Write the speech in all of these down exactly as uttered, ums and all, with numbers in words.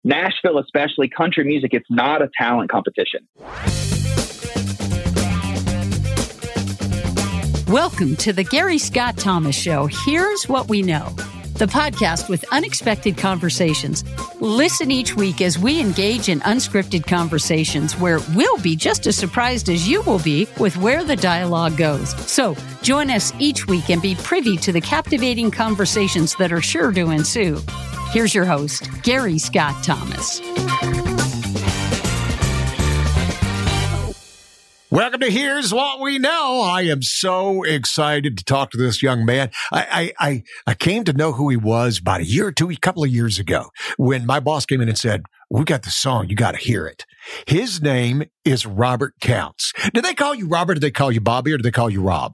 Nashville, especially country music, it's not a talent competition. Welcome to the Gary Scott Thomas Show. Here's what we know. The podcast with unexpected conversations. Listen each week as we engage in unscripted conversations where we'll be just as surprised as you will be with where the dialogue goes. So join us each week and be privy to the captivating conversations that are sure to ensue. Here's your host, Gary Scott Thomas. Welcome to Here's What We Know. I am so excited to talk to this young man. I, I, I, I came to know who he was about a year or two, a couple of years ago when my boss came in and said, we got the song. You got to hear it. His name is Robert Counts. Do they call you Robert? Or do they call you Bobby or do they call you Rob?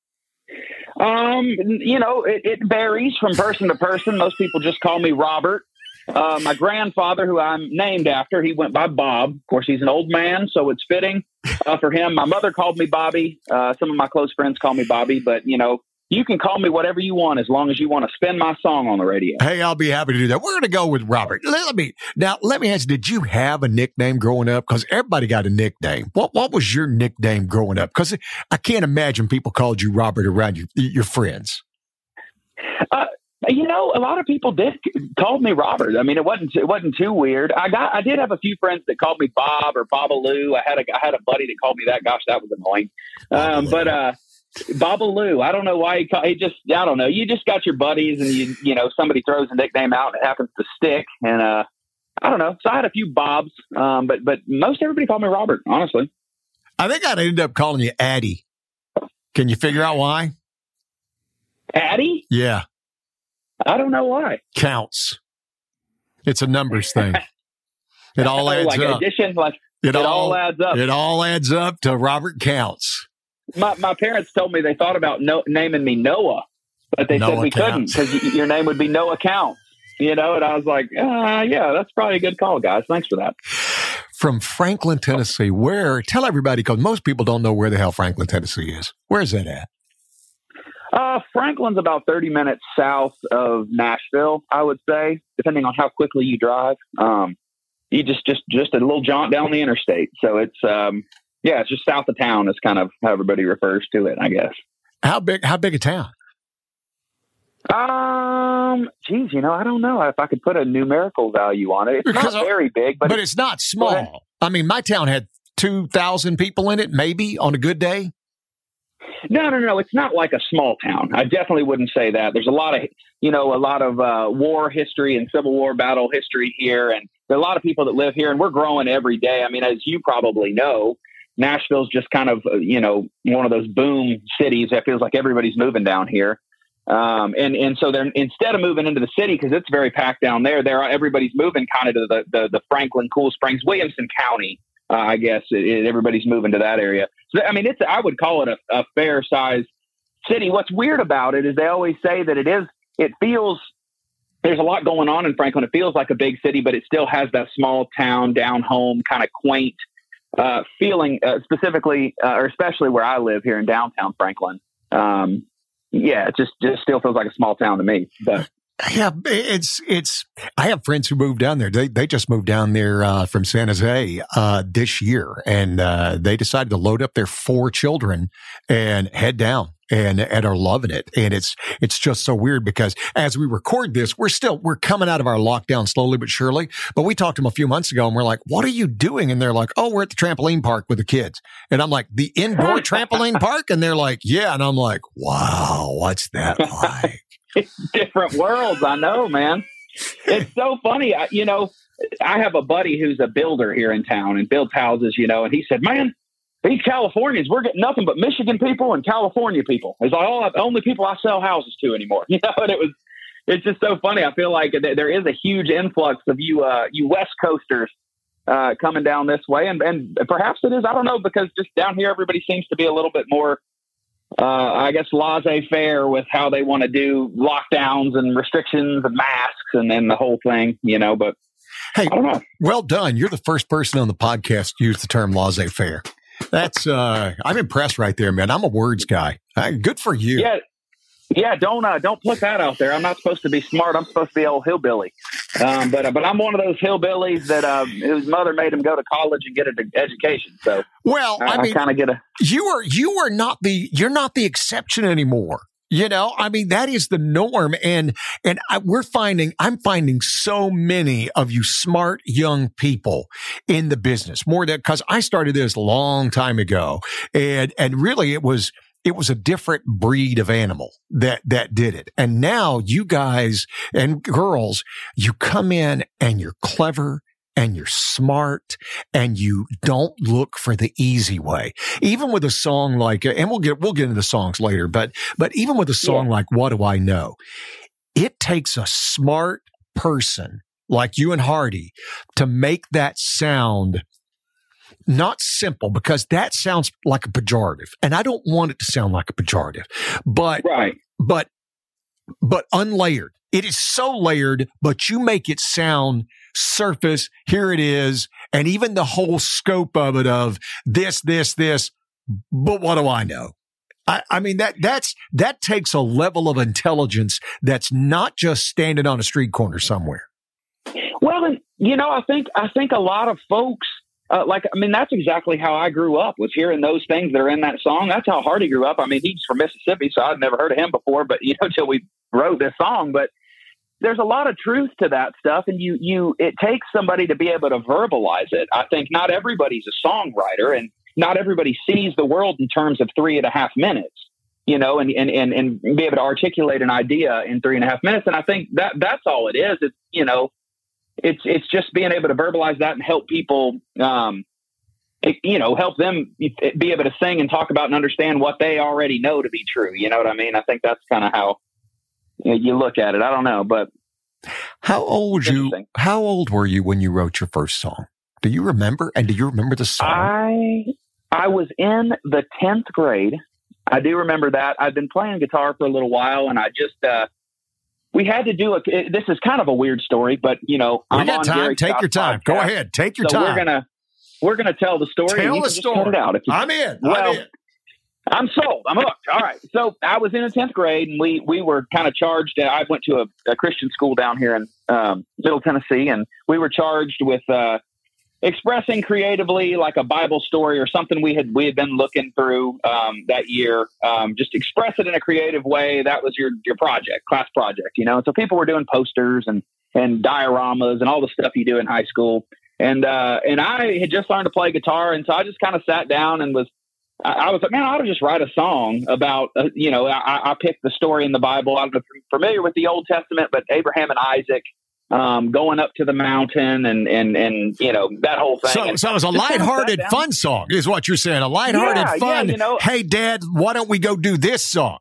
Um, you know, it, it varies from person to person. Most people just call me Robert. Uh, my grandfather, who I'm named after, he went by Bob. Of course, he's an old man, so it's fitting uh, for him. My mother called me Bobby. Uh, some of my close friends call me Bobby, but, you know, you can call me whatever you want as long as you want to spin my song on the radio. Hey, I'll be happy to do that. We're going to go with Robert. Let me now. Let me ask you: did you have a nickname growing up? Because everybody got a nickname. What What was your nickname growing up? Because I can't imagine people called you Robert around your your friends. Uh, you know, a lot of people did call me Robert. I mean, it wasn't it wasn't too weird. I got I did have a few friends that called me Bob or Babaloo. I had a I had a buddy that called me that. Gosh, that was annoying. Um, but uh. Babaloo. I don't know why he, call, he just, I don't know. You just got your buddies and you, you know, somebody throws a nickname out and it happens to stick. And, uh, I don't know. So I had a few Bobs, um, but, but most everybody called me Robert, honestly. I think I'd end up calling you Addie. Can you figure out why? Addie? Yeah. I don't know why. Counts. It's a numbers thing. It all adds like up. Addition, like it, it all, all adds up. It all adds up to Robert Counts. My my parents told me they thought about no, naming me Noah, but they Noah said we Counts. couldn't because y- your name would be Noah Counts, you know? And I was like, uh, yeah, that's probably a good call, guys. Thanks for that. From Franklin, Tennessee, where, tell everybody, because most people don't know where the hell Franklin, Tennessee is. Where's that at? Uh, Franklin's about thirty minutes south of Nashville, I would say, depending on how quickly you drive. Um, you just, just, just a little jaunt down the interstate. So it's, um, yeah, it's just south of town is kind of how everybody refers to it, I guess. How big, how big a town? Um, geez, you know, I don't know if I could put a numerical value on it. It's Because not very big, but, But it's not small. I mean, my town had two thousand people in it, maybe, on a good day. No, no, no. It's not like a small town. I definitely wouldn't say that. There's a lot of, you know, a lot of uh, war history and Civil War battle history here. And there are a lot of people that live here and we're growing every day. I mean, as you probably know, Nashville's just kind of, you know, one of those boom cities that feels like everybody's moving down here. Um, and, and so they're, instead of moving into the city, because it's very packed down there, there everybody's moving kind of to the, the, the Franklin, Cool Springs, Williamson County. Uh, I guess it, it, everybody's moving to that area. So, I mean, it's, I would call it a, a fair sized city. What's weird about it is they always say that it is, it feels, there's a lot going on in Franklin. It feels like a big city, but it still has that small town, down home, kind of quaint uh, feeling, uh, specifically, uh, or especially where I live here in downtown Franklin. Um, yeah, it just, just still feels like a small town to me, but. Yeah, it's, it's, I have friends who moved down there. They, they just moved down there, uh, from San Jose, uh, this year. And, uh, they decided to load up their four children and head down and, and are loving it. And it's, it's just so weird because as we record this, we're still, we're coming out of our lockdown slowly but surely. But we talked to them a few months ago and we're like, what are you doing? And they're like, oh, we're at the trampoline park with the kids. And I'm like, the indoor trampoline park? And they're like, yeah. And I'm like, wow, what's that like? Different worlds. I know, man. It's so funny. I, you know, I have a buddy who's a builder here in town and builds houses, you know, and he said, man, these Californians, we're getting nothing but Michigan people and California people. It's like all the only people I sell houses to anymore. You know, and it was, it's just so funny. I feel like there is a huge influx of you, uh, you West Coasters uh, coming down this way. And, and perhaps it is, I don't know, because just down here, everybody seems to be a little bit more, Uh, I guess, laissez-faire with how they want to do lockdowns and restrictions and masks and then the whole thing, you know, but hey, I don't know. Well done. You're the first person on the podcast to use the term laissez-faire. That's, uh, I'm impressed right there, man. I'm a words guy. Uh, good for you. Yeah. Yeah, don't uh, don't put that out there. I'm not supposed to be smart. I'm supposed to be old hillbilly. Um, but uh, but I'm one of those hillbillies that uh, whose mother made him go to college and get an education. So well, I, I, mean, I kind of get a. You are you are not the you're not the exception anymore. You know, I mean, that is the norm. And, and I, we're finding, I'm finding so many of you smart young people in the business more than, cause I started this a long time ago. And, and really it was, it was a different breed of animal that, that did it. And now you guys and girls, you come in and you're clever and you're smart and you don't look for the easy way. Even with a song like, and we'll get, we'll get into the songs later, but, but even with a song yeah. like What Do I Know? It takes a smart person like you and Hardy to make that sound not simple, because that sounds like a pejorative, and I don't want it to sound like a pejorative, but, right. but, but unlayered. It is so layered, but you make it sound surface. Here it is. And even the whole scope of it of this, this, this, but what do I know? I, I mean, that, that's, that takes a level of intelligence that's not just standing on a street corner somewhere. Well, and, you know, I think, I think a lot of folks, uh, like, I mean, that's exactly how I grew up, was hearing those things that are in that song. That's how Hardy grew up. I mean, he's from Mississippi, so I'd never heard of him before, but, you know, until we wrote this song. But there's a lot of truth to that stuff. And you, you, it takes somebody to be able to verbalize it. I think not everybody's a songwriter, and not everybody sees the world in terms of three and a half minutes, you know, and, and, and, and be able to articulate an idea in three and a half minutes. And I think that that's all it is. It's, you know, it's, it's just being able to verbalize that and help people, um, it, you know, help them be able to sing and talk about and understand what they already know to be true. You know what I mean? I think that's kind of how you look at it. I don't know, but how old you, how old were you when you wrote your first song? Do you remember? And do you remember the song? I, I was in the tenth grade. I do remember that. I've been playing guitar for a little while, and I just, uh, we had to do a, it, this is kind of a weird story, but you know, we I'm got on time. Gary Take Scott's your time. podcast, Go ahead. Take your so time. We're going to, we're going to tell the story. Tell and you the can story. Just cut it out if you, I'm in. Well, I'm in. I'm sold. I'm hooked. All right. So I was in the tenth grade, and we, we were kind of charged. I went to a, a Christian school down here in um, Middle Tennessee, and we were charged with, uh, expressing creatively like a Bible story or something we had we had been looking through um, that year. Um, just express it in a creative way. That was your your project, class project, you know. And so people were doing posters and and dioramas and all the stuff you do in high school. And uh, and I had just learned to play guitar, and so I just kind of sat down and was. I, I was like, man, I ought to just write a song about, uh, you know, I, I picked the story in the Bible. I don't know if you're familiar with the Old Testament, but Abraham and Isaac. Um, going up to the mountain and, and, and, you know, that whole thing. So, and so it was a lighthearted fun song is what you're saying. A lighthearted yeah, fun. Yeah, you know, hey, Dad, why don't we go do this song?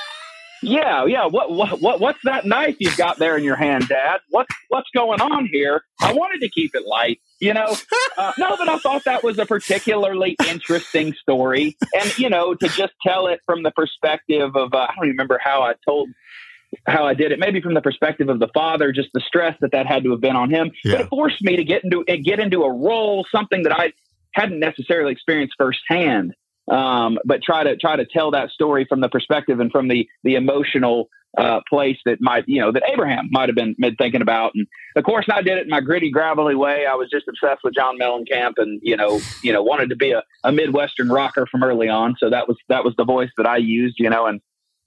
Yeah. Yeah. What, what, what, what's that knife you've got there in your hand, Dad? What's, what's going on here? I wanted to keep it light, you know, uh, no, but I thought that was a particularly interesting story. And, you know, to just tell it from the perspective of, uh, I don't remember how I told how I did it, maybe from the perspective of the father, just the stress that that had to have been on him. Yeah. But it forced me to get into get into a role, something that I hadn't necessarily experienced firsthand. Um, but try to try to tell that story from the perspective and from the the emotional uh, place that might, you know, that Abraham might have been thinking about. And of course, I did it in my gritty, gravelly way. I was just obsessed with John Mellencamp, and you know, you know, wanted to be a, a Midwestern rocker from early on. So that was that was the voice that I used, you know, and.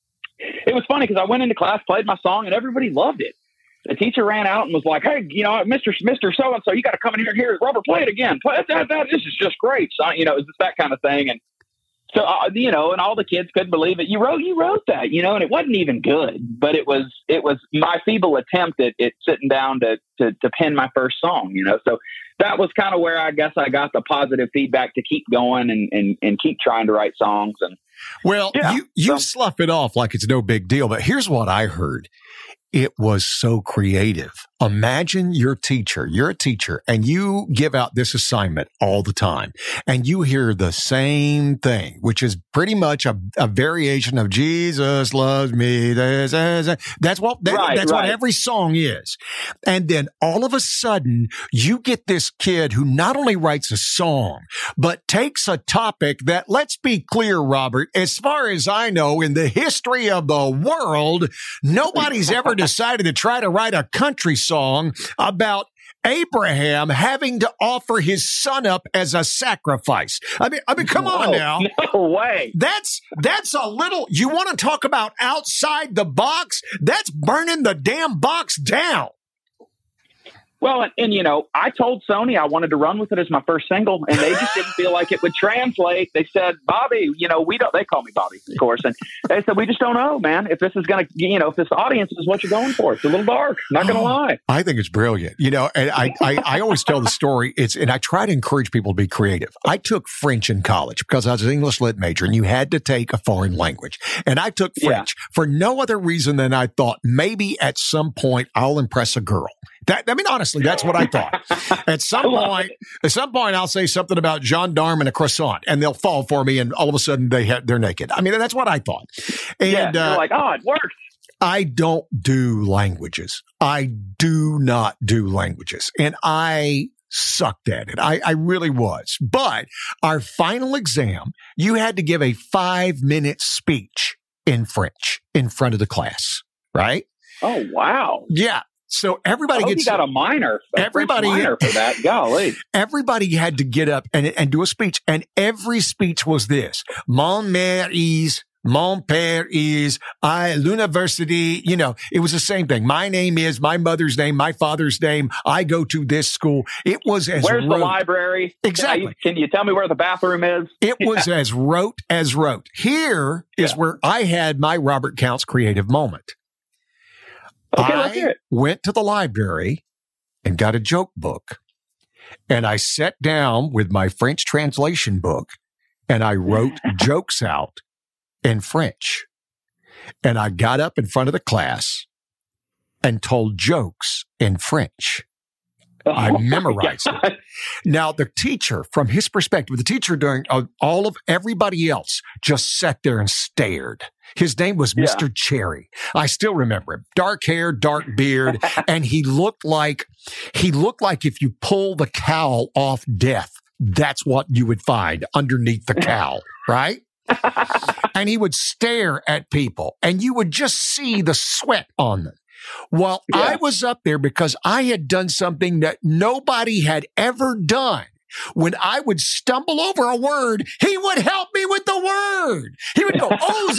It was funny because I went into class, played my song, and everybody loved it. The teacher ran out and was like, "Hey, you know, Mister Mister So-and-so, you got to come in here and hear Robert play it again. Play that, that, this is just great." So, you know, it was just that kind of thing. And so, uh, you know, and all the kids couldn't believe it. You wrote, you wrote that, you know, and it wasn't even good, but it was, it was my feeble attempt at, at sitting down to, to, to pen my first song, you know? So that was kind of where I guess I got the positive feedback to keep going and, and, and keep trying to write songs. And well, yeah, you, you so. slough it off like it's no big deal, but here's what I heard. It was so creative. Imagine your teacher, you're a teacher, and you give out this assignment all the time, and you hear the same thing, which is pretty much a, a variation of Jesus loves me. That's what, that, right, that's right. what every song is. And then all of a sudden you get this kid who not only writes a song, but takes a topic that, let's be clear, Robert, Robert, as far as I know, in the history of the world, nobody's ever decided to try to write a country song about Abraham having to offer his son up as a sacrifice. I mean, I mean, come Whoa, on now. No way. That's, that's a little, you want to talk about outside the box? That's burning the damn box down. Well, and, and, you know, I told Sony I wanted to run with it as my first single, and they just didn't feel like it would translate. They said, Bobby, you know, we don't, they call me Bobby, of course. And they said, we just don't know, man, if this is going to, you know, if this audience is what you're going for. It's a little dark. Not going to oh, lie. I think it's brilliant. You know, and I, I, I always tell the story. It's, and I try to encourage people to be creative. I took French in college because I was an English lit major and you had to take a foreign language. And I took French yeah. for no other reason than I thought maybe at some point I'll impress a girl. That, I mean, honestly, that's what I thought. At some point, it. at some point, I'll say something about gendarme and a croissant, and they'll fall for me, and all of a sudden they ha- they're naked. I mean, that's what I thought. And yeah, you're uh, like, oh, it works. I don't do languages. I do not do languages, and I sucked at it. I, I really was. But our final exam, you had to give a five-minute speech in French in front of the class, right? Oh, wow. Yeah. So everybody I hope gets you got a minor, a everybody minor for that. Golly. Everybody had to get up and, and do a speech. And every speech was this: Mon mère is, mon père is, I, l'university. You know, it was the same thing. My name is, my mother's name, my father's name. I go to this school. It was as Where's rote. the library? Exactly. Can you, can you tell me where the bathroom is? It was as rote as rote. Here is yeah. where I had my Robert Counts creative moment. Okay, let's hear I it. went to the library and got a joke book, and I sat down with my French translation book, and I wrote jokes out in French. And I got up in front of the class and told jokes in French. Oh, I memorized it. Now, the teacher, from his perspective, the teacher during uh, all of everybody else just sat there and stared. His name was Mister Yeah. Cherry. I still remember him. Dark hair, dark beard, and he looked like he looked like if you pull the cowl off death, that's what you would find underneath the cowl, right? And he would stare at people, and you would just see the sweat on them. Well, yeah. I was up there because I had done something that nobody had ever done. When I would stumble over a word, he would help me with the word. He would go, oh,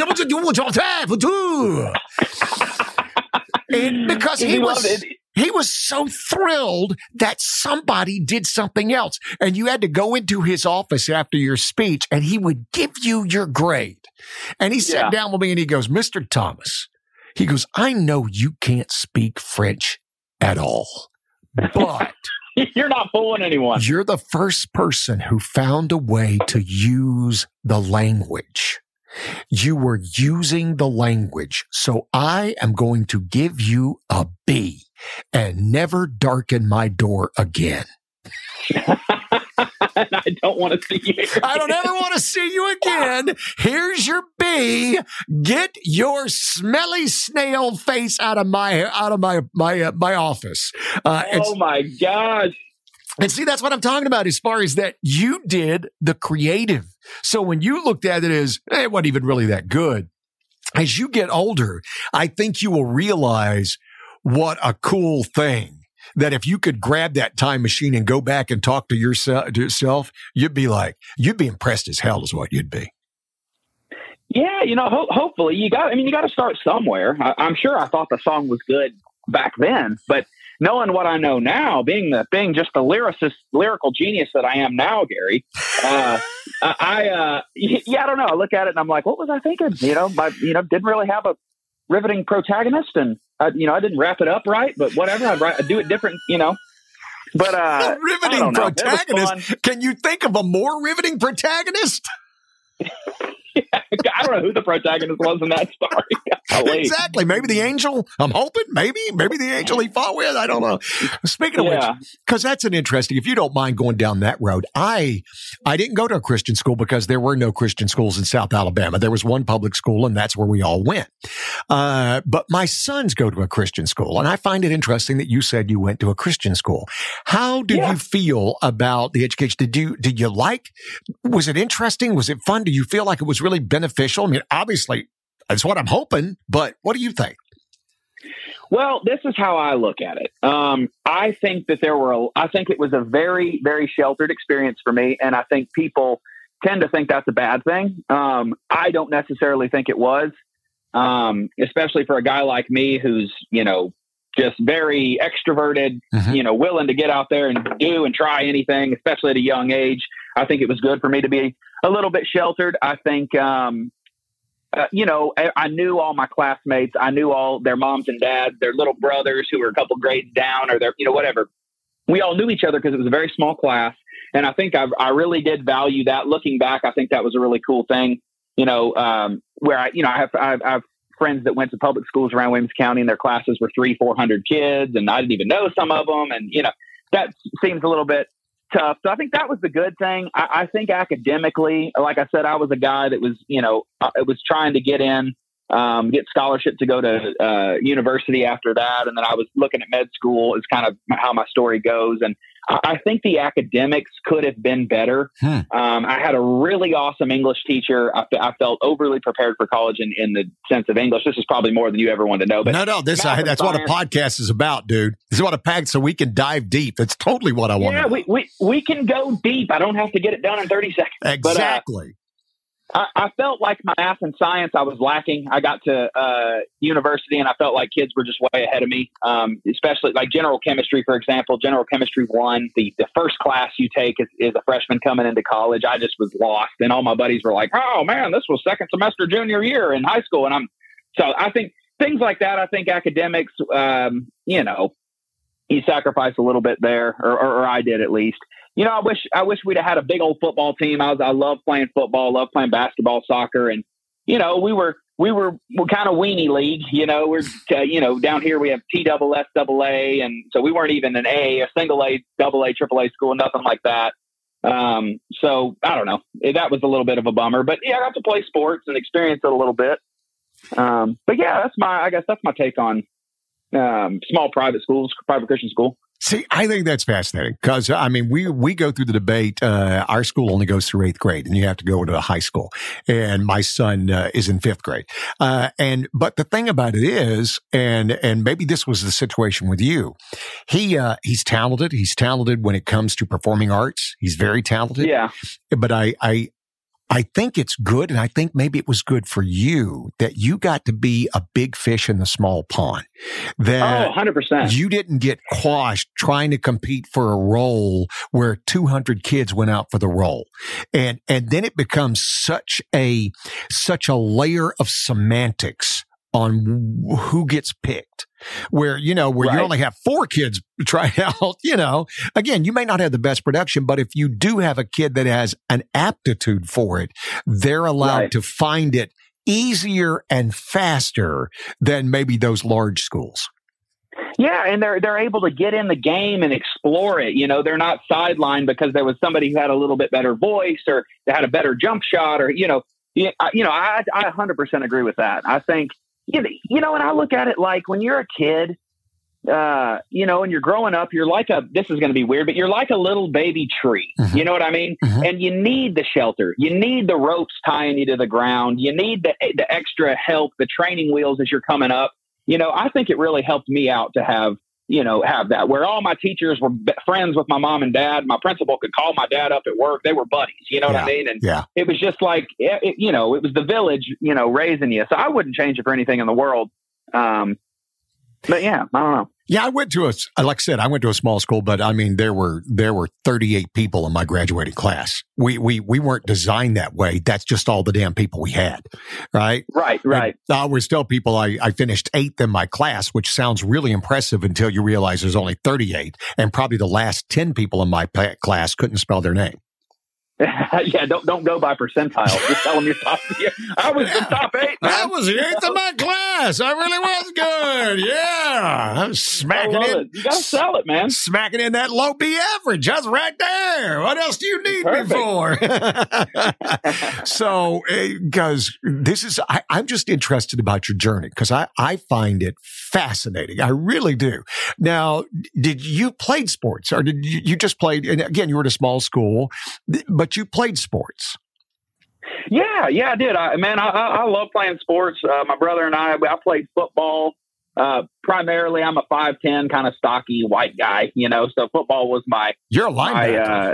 and because he was, he was so thrilled that somebody did something else. And you had to go into his office after your speech and he would give you your grade. And he sat yeah. down with me and he goes, Mister Thomas, he goes, I know you can't speak French at all, but you're not fooling anyone. You're the first person who found a way to use the language. You were using the language. So I am going to give you a B and never darken my door again. And I don't want to see you again. I don't ever want to see you again. Here's your B. Get your smelly snail face out of my out of my my uh, my office. Uh, oh my gosh. And see, that's what I'm talking about as far as that you did the creative. So when you looked at it as, eh, it wasn't even really that good. As you get older, I think you will realize what a cool thing. That if you could grab that time machine and go back and talk to yourself, to yourself, you'd be like, you'd be impressed as hell is what you'd be. Yeah, you know, ho- hopefully you got, I mean, you got to start somewhere. I- I'm sure I thought the song was good back then, but knowing what I know now, being the, being just the lyricist, lyrical genius that I am now, Gary, uh, I, uh, yeah, I don't know. I look at it and I'm like, what was I thinking? You know, my, you know, didn't really have a riveting protagonist, and I, you know, I didn't wrap it up right, but whatever. I'd, write, I'd do it different, you know. But uh, a riveting protagonist. Can you think of a more riveting protagonist? I don't know who the protagonist was in that story. Exactly. Maybe the angel. I'm hoping. Maybe. Maybe the angel he fought with. I don't know. Speaking of yeah. which, because that's an interesting. If you don't mind going down that road, I I didn't go to a Christian school because there were no Christian schools in South Alabama. There was one public school, and that's where we all went. Uh, but my sons go to a Christian school, and I find it interesting that you said you went to a Christian school. How did yeah. you feel about the education? Did you did you like? Was it interesting? Was it fun? Do you feel like it was really really beneficial? I mean, obviously, that's what I'm hoping, but what do you think? Well, this is how I look at it. Um, I think that there were, a, I think it was a very, very sheltered experience for me. And I think people tend to think that's a bad thing. Um, I don't necessarily think it was, um, especially for a guy like me who's, you know, just very extroverted, mm-hmm. you know, willing to get out there and do and try anything, especially at a young age. I think it was good for me to be a little bit sheltered. I think, um, Uh, you know, I, I knew all my classmates. I knew all their moms and dads, their little brothers who were a couple grades down or their, you know, whatever. We all knew each other because it was a very small class. And I think I, I really did value that. Looking back, I think that was a really cool thing, you know, um, where I, you know, I have, I have, I have friends that went to public schools around Williams County and their classes were three, four hundred kids. And I didn't even know some of them. And, you know, that seems a little bit tough. So I think that was the good thing. I, I think academically, like I said, I was a guy that was, you know, uh, was trying to get in, um, get scholarship to go to uh, university after that. And then I was looking at med school is kind of how my story goes. And I, I think the academics could have been better. Hmm. Um, I had a really awesome English teacher. I, I felt overly prepared for college in, in the sense of English. This is probably more than you ever wanted to know. But no, no, this I, that's science, what a podcast is about, dude. This is what a pack so we can dive deep. That's totally what I want. Yeah, to know. we, we we can go deep. I don't have to get it done in thirty seconds. Exactly. But, uh, I, I felt like my math and science, I was lacking. I got to uh, university and I felt like kids were just way ahead of me, um, especially like general chemistry, for example. General chemistry one, the, the first class you take is, is a freshman coming into college. I just was lost. And all my buddies were like, oh, man, this was second semester junior year in high school. And I'm so I think things like that, I think academics, um, you know, you sacrifice a little bit there, or, or, or I did at least. You know, I wish I wish we'd have had a big old football team. I was I love playing football, love playing basketball, soccer, and you know we were we were we're kind of weenie league. You know, we're uh, you know down here we have T double S double A, and so we weren't even an A, a single A, double A, triple A school, nothing like that. Um, so I don't know. That was a little bit of a bummer, but yeah, I got to play sports and experience it a little bit. Um, but yeah, that's my I guess that's my take on um, small private schools, private Christian school. See, I think that's fascinating because, I mean, we, we go through the debate. Uh, our school only goes through eighth grade and you have to go to a high school. And my son uh, is in fifth grade. Uh, and, but the thing about it is, and, and maybe this was the situation with you. He, uh, he's talented. He's talented when it comes to performing arts. He's very talented. Yeah. But I, I, I think it's good, and I think maybe it was good for you that you got to be a big fish in the small pond. That oh, one hundred percent. You didn't get quashed trying to compete for a role where two hundred kids went out for the role. And and then it becomes such a such a layer of semantics on who gets picked. Where, you know, where right. you only have four kids try out, you know, again, you may not have the best production, but if you do have a kid that has an aptitude for it, they're allowed right. to find it easier and faster than maybe those large schools. Yeah, and they're they're able to get in the game and explore it. You know, they're not sidelined because there was somebody who had a little bit better voice or they had a better jump shot or, you know, you know, I, I one hundred percent agree with that. I think, You know, you know, and I look at it like when you're a kid, uh, you know, and you're growing up, you're like a, this is going to be weird, but you're like a little baby tree. Mm-hmm. You know what I mean? Mm-hmm. And you need the shelter. You need the ropes tying you to the ground. You need the, the extra help, the training wheels as you're coming up. You know, I think it really helped me out to have, you know, have that where all my teachers were b- friends with my mom and dad. My principal could call my dad up at work. They were buddies. You know yeah. what I mean? And yeah. it was just like, it, it, you know, it was the village, you know, raising you. So I wouldn't change it for anything in the world. Um, but yeah, I don't know. Yeah, I went to a, like I said, I went to a small school, but I mean, there were, there were thirty-eight people in my graduating class. We, we, we weren't designed that way. That's just all the damn people we had. Right. Right. Right. And I always tell people I, I finished eighth in my class, which sounds really impressive until you realize there's only thirty-eight and probably the last ten people in my class couldn't spell their name. yeah, don't don't go by percentiles. Just tell them you're top. Yeah, I was the top eight. Man. I was the eighth in my class. I really was good. Yeah, I'm smacking in. It. You gotta sell it, man. Smacking in that low B average. That's right there. What else do you need Perfect. me for? So, because uh, this is, I, I'm just interested about your journey because I I find it fascinating. I really do. Now, did you played sports or did you, you just played? And again, you were at a small school, but you played sports. Yeah, yeah, I did. I, man, I, I love playing sports. Uh, my brother and I, I played football. Uh, primarily, I'm a five ten kind of stocky white guy, you know, so football was my... You're a linebacker. My, uh,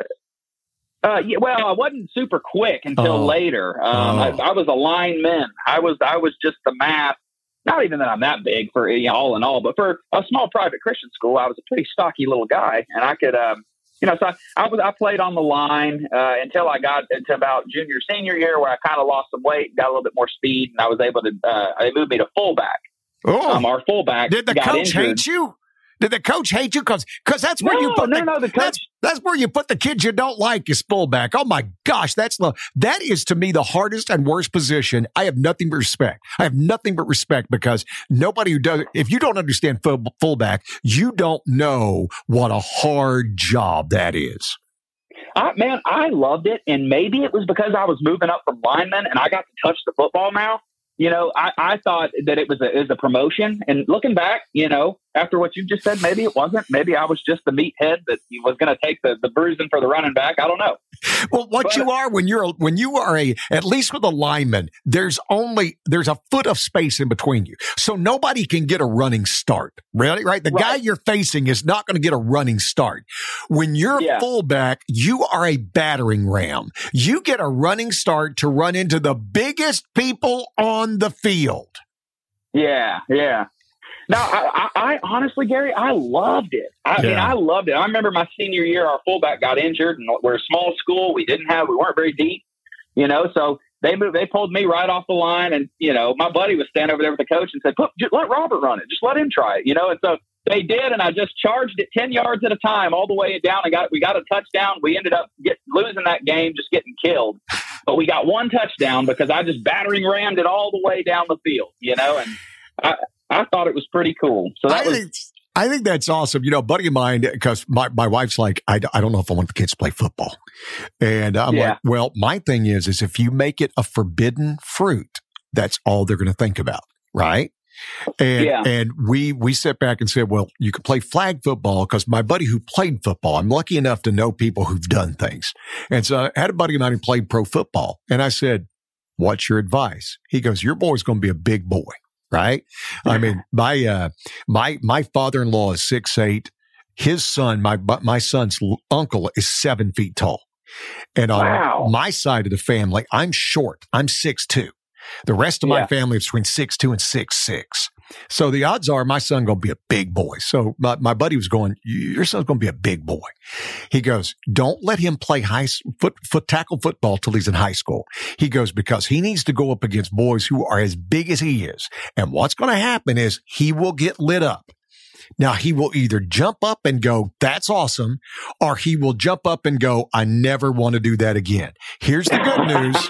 uh, yeah, well, I wasn't super quick until oh. later. Um, oh. I, I was a lineman. I was I was just the math. Not even that I'm that big for, you know, all in all, but for a small private Christian school, I was a pretty stocky little guy, and I could... Um, You know, so I, I was I played on the line uh, until I got into about junior senior year, where I kind of lost some weight, got a little bit more speed, and I was able to. Uh, they moved me to fullback. Oh, um, our fullback. Did the got coach injured. hate you? Did the coach hate you? Because because that's where No, you put no, the, no, the coach- that's, that's where you put the kids you don't like is fullback. Oh my gosh, that's the that is to me the hardest and worst position. I have nothing but respect. I have nothing but respect because nobody who does if you don't understand full, fullback, you don't know what a hard job that is. I, man, I loved it, and maybe it was because I was moving up from lineman and I got to touch the football now. You know, I, I thought that it was a, it was a promotion, and looking back, you know, after what you just said, maybe it wasn't. Maybe I was just the meathead that was going to take the, the bruising for the running back. I don't know. Well, what But- you are when you're when you are a at least with a lineman, there's only there's a foot of space in between you, so nobody can get a running start. Really, right? The Right. guy you're facing is not going to get a running start. When you're Yeah. a fullback, you are a battering ram. You get a running start to run into the biggest people on the field. Yeah, yeah. No, I, I, I honestly, Gary, I loved it. I mean, Yeah. I loved it. I remember my senior year, our fullback got injured, and we're a small school. We didn't have, we weren't very deep, you know. So they moved, they pulled me right off the line, and you know, my buddy was standing over there with the coach and said, "Put, just let Robert run it. Just let him try it," you know. And so they did, and I just charged it ten yards at a time, all the way down. And got we got a touchdown. We ended up get, losing that game, just getting killed. But we got one touchdown because I just battering rammed it all the way down the field, you know. And I, I thought it was pretty cool. So that I was. think, I think that's awesome. You know, a buddy of mine, because my, my wife's like, I, I don't know if I want the kids to play football. And I'm Yeah. like, well, my thing is, is if you make it a forbidden fruit, that's all they're going to think about. Right. And, Yeah. and we, we sat back and said, well, you could play flag football because my buddy who played football, I'm lucky enough to know people who've done things. And so I had a buddy of mine who played pro football. And I said, what's your advice? He goes, your boy's going to be a big boy. Right. I mean, my, uh, my, my father-in-law is six, eight. His son, my, my son's uncle is seven feet tall. And on Wow. my side of the family, I'm short. I'm six, two. The rest of Yeah. my family is between six, two and six, six. So the odds are my son going to be a big boy. So my, my buddy was going, your son's going to be a big boy. He goes, don't let him play high foot, foot tackle football till he's in high school. He goes, because he needs to go up against boys who are as big as he is. And what's going to happen is he will get lit up. Now he will either jump up and go, that's awesome, or he will jump up and go, I never want to do that again. Here's the good news.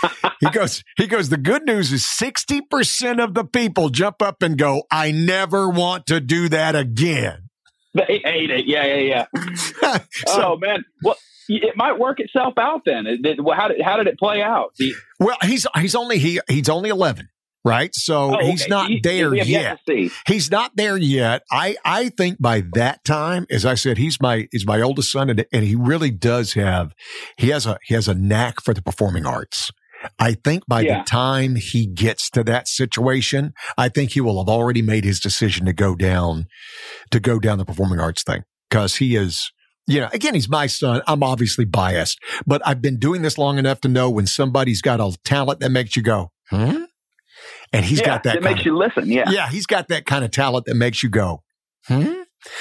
He goes, he goes, the good news is sixty percent of the people jump up and go, I never want to do that again. They hate it. Yeah, yeah, yeah. So, Oh man, well, it might work itself out then. It, it, well, how did how did it play out? The, well, he's he's only he he's only eleven, right? So oh, he's okay. not You- there we have yet. yet to see. He's not there yet. I, I think by that time, as I said, he's my he's my oldest son, and, and he really does have he has a he has a knack for the performing arts. I think by Yeah. the time he gets to that situation, I think he will have already made his decision to go down to go down the performing arts thing, because he is. You know, again, he's my son. I'm obviously biased, but I've been doing this long enough to know when somebody's got a talent that makes you go, hmm? And he's yeah, got that it kind makes of, you listen. Yeah. yeah, he's got that kind of talent that makes you go, hmm?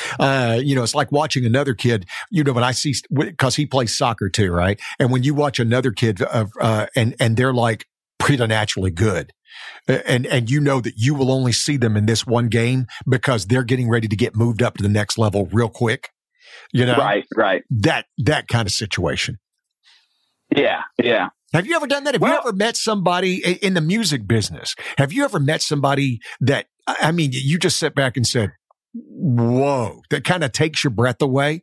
Uh, you know, it's like watching another kid, you know, when I see, because he plays soccer too, right? And when you watch another kid, uh, uh, and, and they're like preternaturally good, and, and you know that you will only see them in this one game because they're getting ready to get moved up to the next level real quick, you know? Right. Right. That, that kind of situation. Yeah. Yeah. Have you ever done that? Have Well- you ever met somebody i- in the music business? Have you ever met somebody that, I mean, you just sit back and said, whoa, that kind of takes your breath away?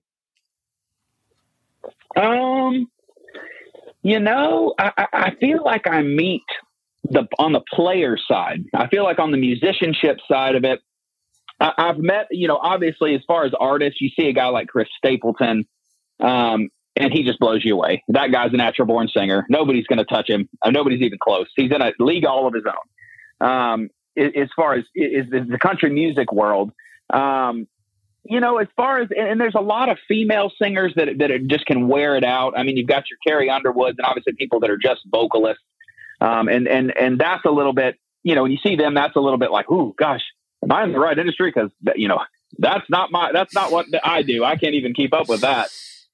Um, you know, I, I- I feel like I meet the on the player side. I feel like on the musicianship side of it, I, I've met, you know, obviously as far as artists, you see a guy like Chris Stapleton. Um, and he just blows you away. That guy's a natural born singer. Nobody's going to touch him. Uh, nobody's even close. He's in a league all of his own. Um, as far as is the country music world, um, you know, as far as, and there's a lot of female singers that that just can wear it out. I mean, you've got your Carrie Underwoods and obviously people that are just vocalists. Um, and, and, and that's a little bit, you know, when you see them, that's a little bit like, ooh, gosh, am I in the right industry? Cause you know, that's not my, that's not what I do. I can't even keep up with that.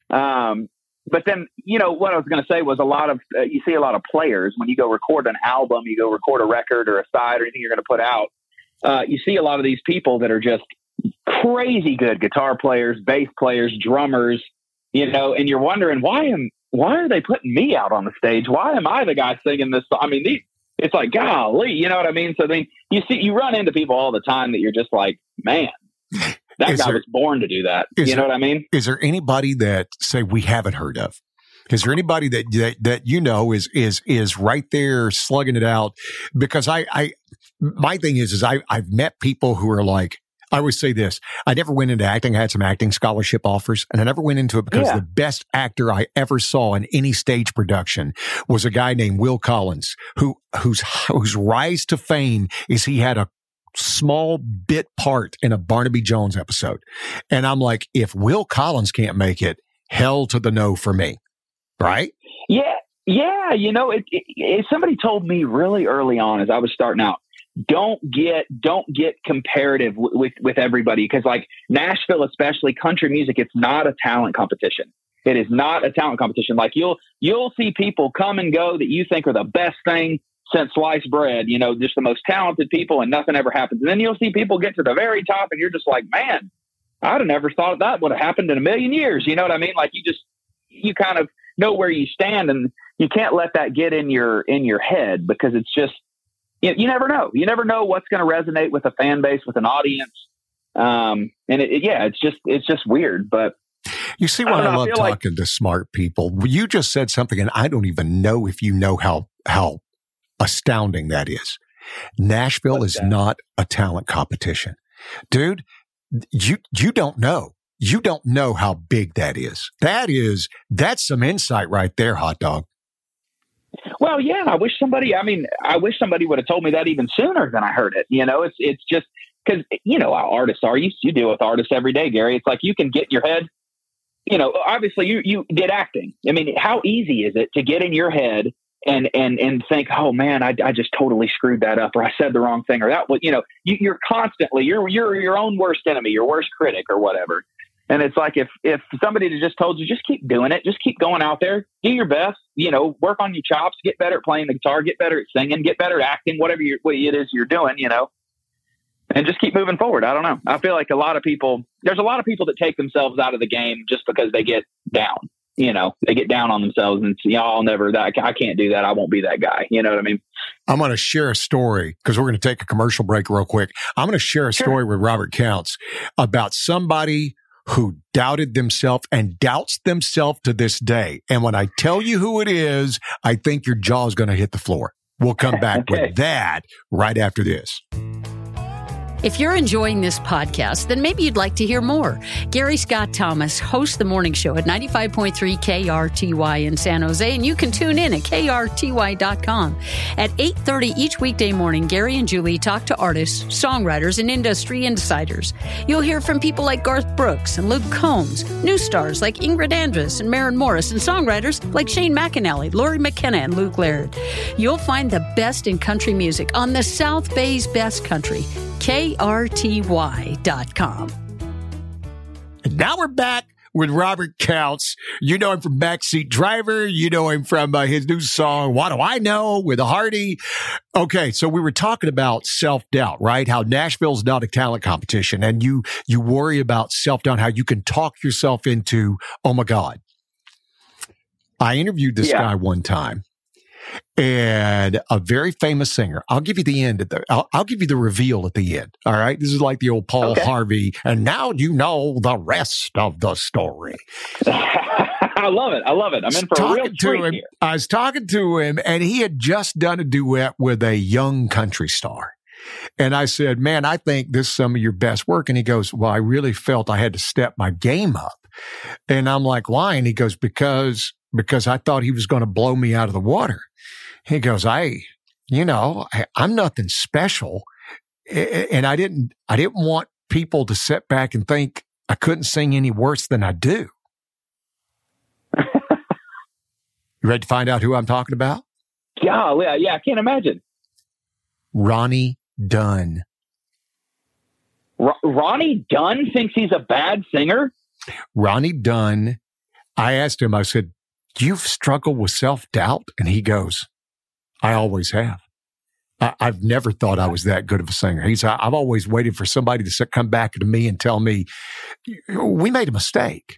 Um, but then, you know, what I was going to say was a lot of, uh, you see a lot of players when you go record an album, you go record a record or a side or anything you're going to put out. Uh, you see a lot of these people that are just crazy good guitar players, bass players, drummers, you know, and you're wondering why am, why are they putting me out on the stage? Why am I the guy singing this? I mean, these, it's like, golly, you know what I mean? So then you see, you run into people all the time that you're just like, man, that is guy there, was born to do that. You know there, what I mean? Is there anybody that say we haven't heard of? Is there anybody that, that, that, you know, is, is, is right there slugging it out? Because I, I, my thing is, is I, I've met people who are like, I always say this, I never went into acting. I had some acting scholarship offers and I never went into it because yeah. the best actor I ever saw in any stage production was a guy named Will Collins, who, whose, whose rise to fame is he had a small bit part in a Barnaby Jones episode. And I'm like, if Will Collins can't make it, hell to the no for me. Right? Yeah. Yeah. You know, it, it, it, somebody told me really early on as I was starting out, don't get, don't get comparative w- with, with everybody. Cause like Nashville, especially country music, it's not a talent competition. It is not a talent competition. Like you'll, you'll see people come and go that you think are the best thing since sliced bread, you know, just the most talented people and nothing ever happens. And then you'll see people get to the very top and you're just like, man, I'd have never thought that would have happened in a million years. You know what I mean? Like you just, you kind of know where you stand and you can't let that get in your, in your head because it's just, you, you never know. You never know what's going to resonate with a fan base, with an audience. Um, and it, it, yeah, it's just, it's just weird, but you see why I, I love I talking like, to smart people. You just said something and I don't even know if you know how, how astounding that is. Nashville is that? Not a talent competition. Dude, you, you don't know. You don't know how big that is. That is, that's some insight right there, hot dog. Well, yeah, I wish somebody, I mean, I wish somebody would have told me that even sooner than I heard it. You know, it's, it's just because, you know, how artists are, you, you deal with artists every day, Gary. It's like, you can get in your head, you know, obviously you, you did acting. I mean, how easy is it to get in your head and, and, and think, oh man, I, I just totally screwed that up, or I said the wrong thing, or that was, you know, you, you're constantly, you're, you're your own worst enemy, your worst critic or whatever. And it's like, if, if somebody had just told you, just keep doing it, just keep going out there, do your best, you know, work on your chops, get better at playing the guitar, get better at singing, get better at acting, whatever you, what it is you're doing, you know, and just keep moving forward. I don't know. I feel like a lot of people, there's a lot of people that take themselves out of the game just because they get down, you know, they get down on themselves and say, I'll never, that, I can't do that. I won't be that guy. You know what I mean? I'm going to share a story because we're going to take a commercial break real quick. I'm going to share a story sure. with Robert Counts about somebody who doubted themselves and doubts themselves to this day. And when I tell you who it is, I think your jaw is going to hit the floor. We'll come back okay. with that right after this. If you're enjoying this podcast, then maybe you'd like to hear more. Gary Scott Thomas hosts the morning show at ninety-five point three K R T Y in San Jose, and you can tune in at K R T Y dot com. At eight thirty each weekday morning, Gary and Julie talk to artists, songwriters, and industry insiders. You'll hear from people like Garth Brooks and Luke Combs, new stars like Ingrid Andress and Maren Morris, and songwriters like Shane McAnally, Laurie McKenna, and Luke Laird. You'll find the best in country music on the South Bay's best country. K R T Y dot com. And now we're back with Robert Counts. You know him from Backseat Driver. You know him from uh, his new song, What Do I Know, with a Hardy. Okay, so we were talking about self-doubt, right? How Nashville's not a talent competition. And you you worry about self-doubt, how you can talk yourself into, oh my God. I interviewed this yeah. guy one time. And a very famous singer. I'll give you the end. At the, I'll, I'll give you the reveal at the end. All right. This is like the old Paul okay. Harvey. And now you know the rest of the story. I love it. I love it. I'm in for a real treat him, here. I was talking to him, and he had just done a duet with a young country star. And I said, man, I think this is some of your best work. And he goes, well, I really felt I had to step my game up. And I'm like, why? And he goes, because, because I thought he was going to blow me out of the water. He goes, I, you know, I, I'm nothing special. And I didn't, I didn't want people to sit back and think I couldn't sing any worse than I do. You ready to find out who I'm talking about? Yeah, yeah, yeah. I can't imagine. Ronnie Dunn. R- Ronnie Dunn thinks he's a bad singer? Ronnie Dunn. I asked him, I said, do you struggle with self-doubt? And he goes, I always have. I- I've never thought I was that good of a singer. He's, I've always waited for somebody to come back to me and tell me, we made a mistake.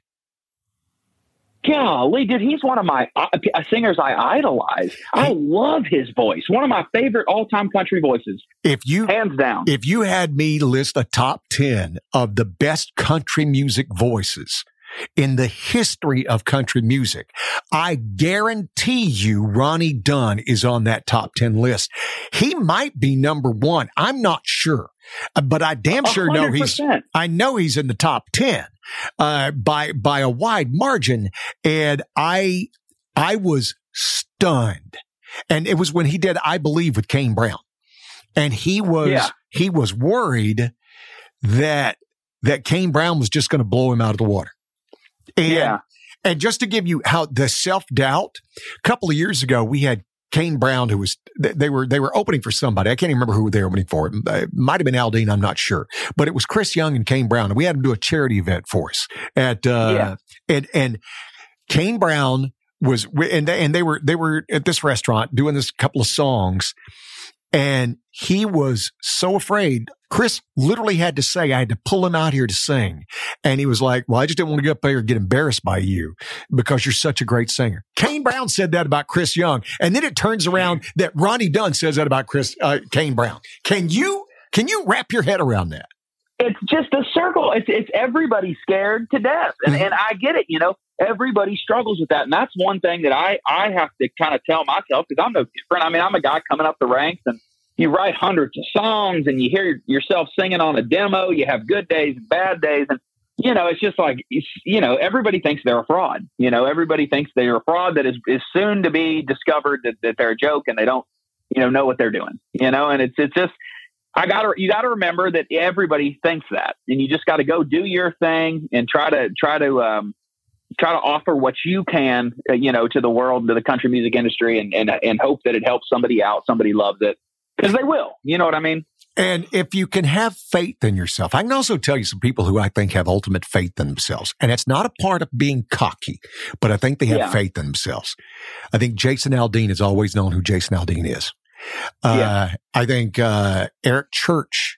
Golly, dude, he's one of my uh, singers I idolize. I love his voice. One of my favorite all-time country voices. If you, hands down. If you had me list a top ten of the best country music voices in the history of country music, I guarantee you Ronnie Dunn is on that top ten list. He might be number one. I'm not sure, but I damn sure know he's, I know he's in the top ten, uh, by, by a wide margin. And I, I was stunned. And it was when he did I Believe with Kane Brown. And he was, yeah. he was worried that, that Kane Brown was just going to blow him out of the water. And, yeah. And just to give you how the self-doubt, a couple of years ago, we had Kane Brown, who was, they were, they were opening for somebody. I can't even remember who they were opening for. It might have been Aldean. I'm not sure, but it was Chris Young and Kane Brown. And we had them do a charity event for us at, uh, yeah. and, and Kane Brown was, and they, and they were, they were at this restaurant doing this couple of songs. And he was so afraid. Chris literally had to say, I had to pull him out here to sing. And he was like, well, I just didn't want to get up there and get embarrassed by you because you're such a great singer. Kane Brown said that about Chris Young. And then it turns around that Ronnie Dunn says that about Chris, uh, Kane Brown. Can you, can you wrap your head around that? It's just a circle. It's, it's everybody scared to death. And, and I get it. You know, everybody struggles with that. And that's one thing that I, I have to kind of tell myself, because I'm no different. I mean, I'm a guy coming up the ranks, and you write hundreds of songs and you hear yourself singing on a demo. You have good days and bad days. And, you know, it's just like, it's, you know, everybody thinks they're a fraud. You know, everybody thinks they're a fraud that is, is soon to be discovered that, that they're a joke and they don't, you know, know what they're doing, you know, and it's, it's just, I gotta, you gotta remember that everybody thinks that, and you just got to go do your thing and try to, try to, um, try to offer what you can, uh, you know, to the world, to the country music industry, and, and, and hope that it helps somebody out. Somebody loves it. Because they will. You know what I mean? And if you can have faith in yourself, I can also tell you some people who I think have ultimate faith in themselves. And it's not a part of being cocky, but I think they have yeah. faith in themselves. I think Jason Aldean has always known who Jason Aldean is. Uh, yeah. I think uh, Eric Church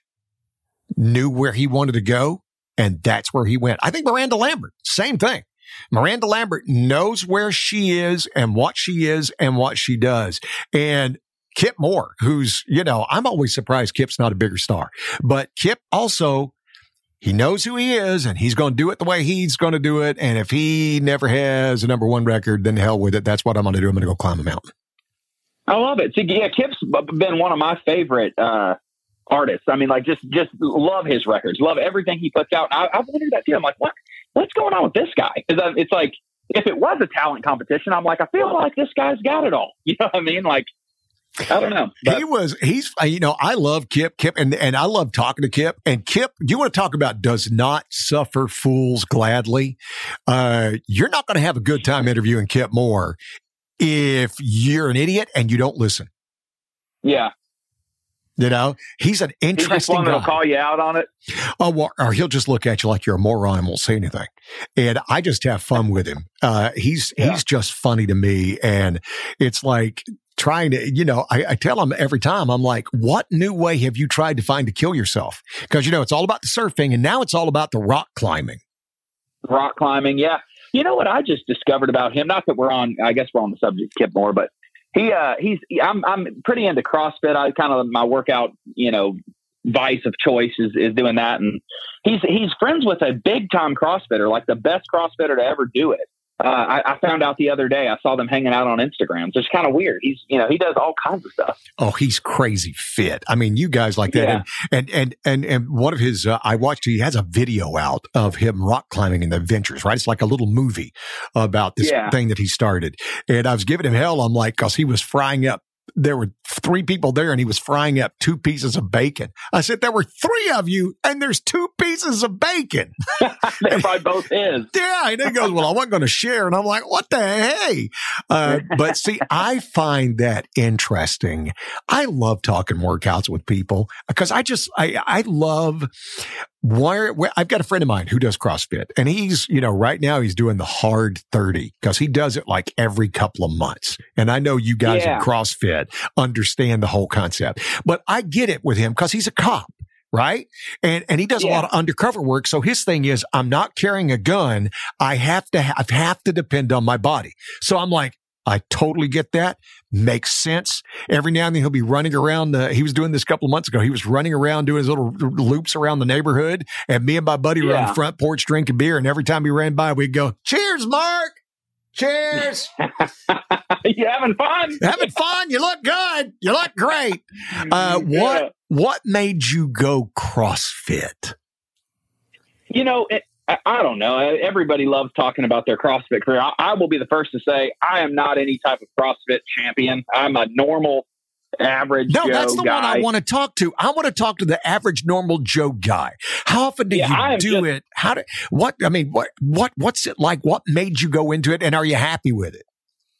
knew where he wanted to go, and that's where he went. I think Miranda Lambert, same thing. Miranda Lambert knows where she is and what she is and what she does. And Kip Moore, who's, you know, I'm always surprised Kip's not a bigger star. But Kip also, he knows who he is, and he's going to do it the way he's going to do it. And if he never has a number one record, then hell with it. That's what I'm going to do. I'm going to go climb a mountain. I love it. So, yeah, Kip's been one of my favorite uh, artists. I mean, like, just just love his records, love everything he puts out. And I, I've wondered that too. I'm like, what? What's going on with this guy? Because it's like, if it was a talent competition, I'm like, I feel like this guy's got it all. You know what I mean? Like, I don't know. But. He was, he's, you know, I love Kip, Kip, and, and I love talking to Kip. And Kip, you want to talk about does not suffer fools gladly? Uh, you're not going to have a good time interviewing Kip Moore if you're an idiot and you don't listen. Yeah. You know, he's an interesting he's just one guy. That'll call you out on it. Oh, well, or he'll just look at you like you're a moron and won't say anything. And I just have fun with him. Uh, he's, yeah. he's just funny to me. And it's like, trying to, you know, I, I tell him every time, I'm like, what new way have you tried to find to kill yourself? Because, you know, it's all about the surfing, and now it's all about the rock climbing. Rock climbing, yeah. You know what I just discovered about him? Not that we're on, I guess we're on the subject of Kip Moore, but he, uh, he's, I'm, I'm pretty into CrossFit. I kind of, my workout, you know, vice of choice is, is doing that. And he's, he's friends with a big time CrossFitter, like the best CrossFitter to ever do it. Uh, I, I found out the other day, I saw them hanging out on Instagram. So it's kind of weird. He's, you know, he does all kinds of stuff. Oh, he's crazy fit. I mean, you guys like that. Yeah. And, and, and, and, and one of his, uh, I watched, he has a video out of him rock climbing in the adventures, right? It's like a little movie about this Yeah. thing that he started. And I was giving him hell. I'm like, cause he was frying up. There were three people there and he was frying up two pieces of bacon. I said, there were three of you and there's two pieces of bacon. They're probably both his. Yeah. And he goes, well, I wasn't going to share. And I'm like, what the hey? Uh, but see, I find that interesting. I love talking workouts with people because I just, I, I love where, where I've got a friend of mine who does CrossFit and he's, you know, right now he's doing the hard thirty because he does it like every couple of months. And I know you guys Yeah. in CrossFit understand the whole concept, but I get it with him because he's a cop. Right. And, and he does a Yeah. lot of undercover work. So his thing is, I'm not carrying a gun. I have to, ha- I have to depend on my body. So I'm like, I totally get that. Makes sense. Every now and then he'll be running around. Uh, he was doing this a couple of months ago. He was running around doing his little loops around the neighborhood. And me and my buddy were on Yeah. the front porch drinking beer. And every time he ran by, we'd go, cheers, Mark. Cheers. You having fun? Having fun. You look good. You look great. Uh, what, Yeah. what made you go CrossFit? You know, it, I, I don't know. Everybody loves talking about their CrossFit career. I, I will be the first to say I am not any type of CrossFit champion. I'm a normal, average No, Joe that's the guy. one I want to talk to. I want to talk to the average normal Joe guy. How often do Yeah, I you am do just- it? How do, what, I mean, what, what, what's it like? What made you go into it? And are you happy with it?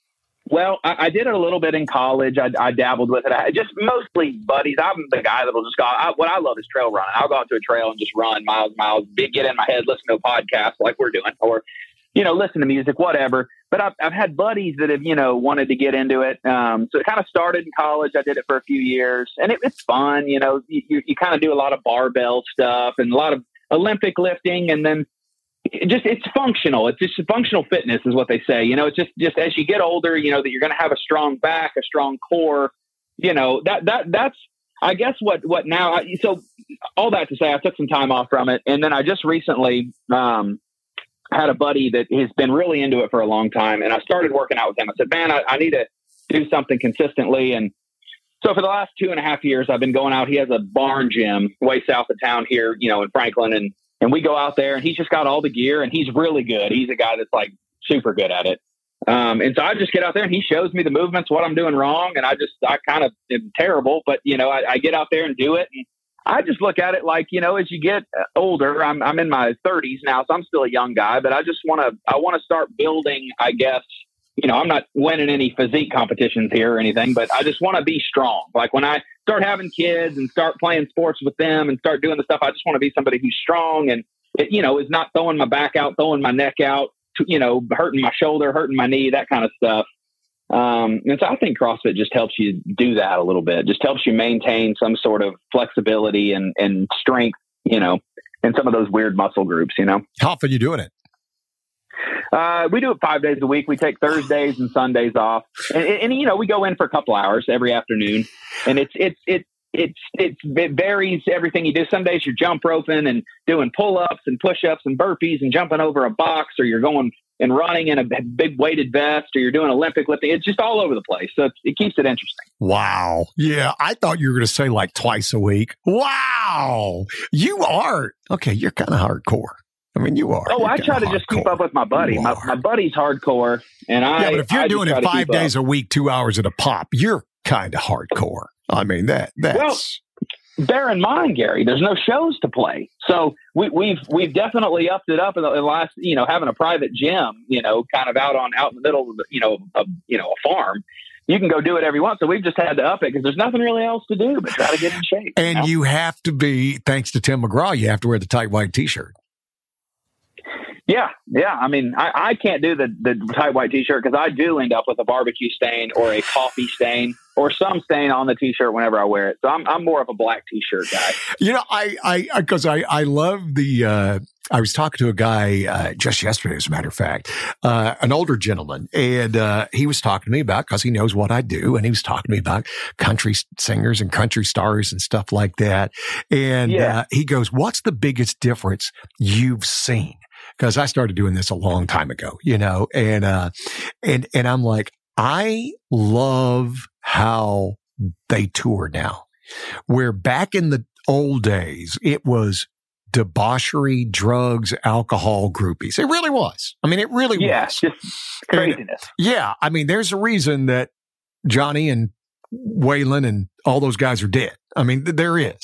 Well, I, I did it a little bit in college. I, I dabbled with it. I just mostly buddies. I'm the guy that'll just go. I, what I love is trail running. I'll go out to a trail and just run miles, miles, be, get in my head, listen to a podcast like we're doing, or you know, listen to music, whatever. But I've I've had buddies that have you know wanted to get into it. Um, so it kind of started in college. I did it for a few years, and it, it's fun. You know, you you, you kind of do a lot of barbell stuff and a lot of Olympic lifting, and then. It just it's functional. It's just functional fitness is what they say. You know, it's just just as you get older, you know that you're going to have a strong back, a strong core. You know that that that's I guess what what now. So all that to say, I took some time off from it, and then I just recently um, had a buddy that has been really into it for a long time, and I started working out with him. I said, "Man, I, I need to do something consistently." And so for the last two and a half years, I've been going out. He has a barn gym way south of town here, you know, in Franklin, and And we go out there and he's just got all the gear and he's really good. He's a guy that's like super good at it. Um, and so I just get out there and he shows me the movements, what I'm doing wrong. And I just, I kind of am terrible, but you know, I, I get out there and do it. And I just look at it like, you know, as you get older, I'm, I'm in my thirties now, so I'm still a young guy, but I just want to, I want to start building, I guess, you know, I'm not winning any physique competitions here or anything, but I just want to be strong. Like when I start having kids and start playing sports with them and start doing the stuff, I just want to be somebody who's strong and, it, you know, is not throwing my back out, throwing my neck out, you know, hurting my shoulder, hurting my knee, that kind of stuff. Um, and so I think CrossFit just helps you do that a little bit, just helps you maintain some sort of flexibility and, and strength, you know, in some of those weird muscle groups, you know. How often are you doing it? Uh, we do it five days a week. We take Thursdays and Sundays off, and, and, and you know we go in for a couple hours every afternoon. And it's it's it's it's it's it varies everything you do. Some days you're jump roping and doing pull ups and push ups and burpees and jumping over a box, or you're going and running in a big weighted vest, or you're doing Olympic lifting. It's just all over the place, so it's, it keeps it interesting. Wow. Yeah, I thought you were going to say like twice a week. Wow, you are okay. You're kind of hardcore. I mean, you are. Oh, You're I try to hardcore. just keep up with my buddy. You My, are. my buddy's hardcore, and I. Yeah, but if you're I just doing try it to five keep days up. a week, two hours at a pop, you're kind of hardcore. I mean, that that's. Well, bear in mind, Gary, there's no shows to play, so we, we've we've definitely upped it up in the, in the last, you know, having a private gym, you know, kind of out on out in the middle of the, you know, a, you know, a farm. You can go do it every once. So we've just had to up it because there's nothing really else to do but try to get in shape. and you know? you have to be, thanks to Tim McGraw, you have to wear the tight white T-shirt. Yeah, yeah. I mean, I, I can't do the, the tight white T-shirt because I do end up with a barbecue stain or a coffee stain or some stain on the T-shirt whenever I wear it. So I'm I'm more of a black T-shirt guy. You know, I, I, because I, I love the, uh, I was talking to a guy, uh, just yesterday, as a matter of fact, uh, an older gentleman, and, uh, he was talking to me about, cause he knows what I do. And he was talking to me about country singers and country stars and stuff like that. And, Yeah. uh, he goes, what's the biggest difference you've seen because I started doing this a long time ago, you know, and, uh, and, and I'm like, I love how they tour now, where back in the old days, it was debauchery, drugs, alcohol, groupies. It really was. I mean, it really yeah, was. Just craziness. And, yeah. I mean, there's a reason that Johnny and Waylon and all those guys are dead. I mean, there is.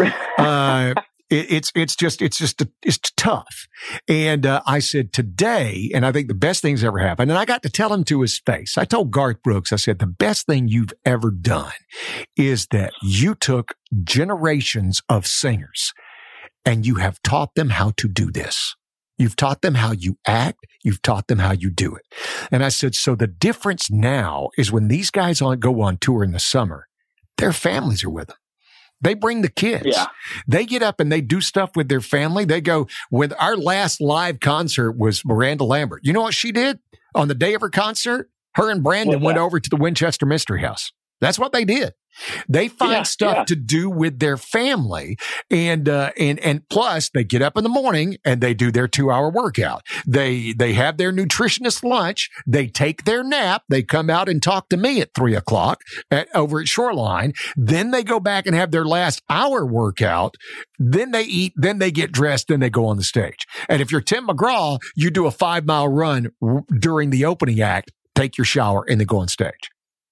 uh, it, it's, it's just, it's just, it's tough. And, uh, I said today, and I think the best thing's ever happened, and I got to tell him to his face. I told Garth Brooks, I said, the best thing you've ever done is that you took generations of singers and you have taught them how to do this. You've taught them how you act. You've taught them how you do it. And I said, so the difference now is when these guys on, go on tour in the summer, their families are with them. They bring the kids. Yeah. They get up and they do stuff with their family. They go, with our last live concert was Miranda Lambert. You know what she did on the day of her concert? Her and Brandon went over to the Winchester Mystery House. That's what they did. They find yeah, stuff yeah. to do with their family. And, uh, and, and plus they get up in the morning and they do their two hour workout. They, they have their nutritionist lunch. They take their nap. They come out and talk to me at three o'clock at, over at Shoreline. Then they go back and have their last hour workout. Then they eat. Then they get dressed. Then they go on the stage. And if you're Tim McGraw, you do a five mile run r- during the opening act, take your shower and then go on stage.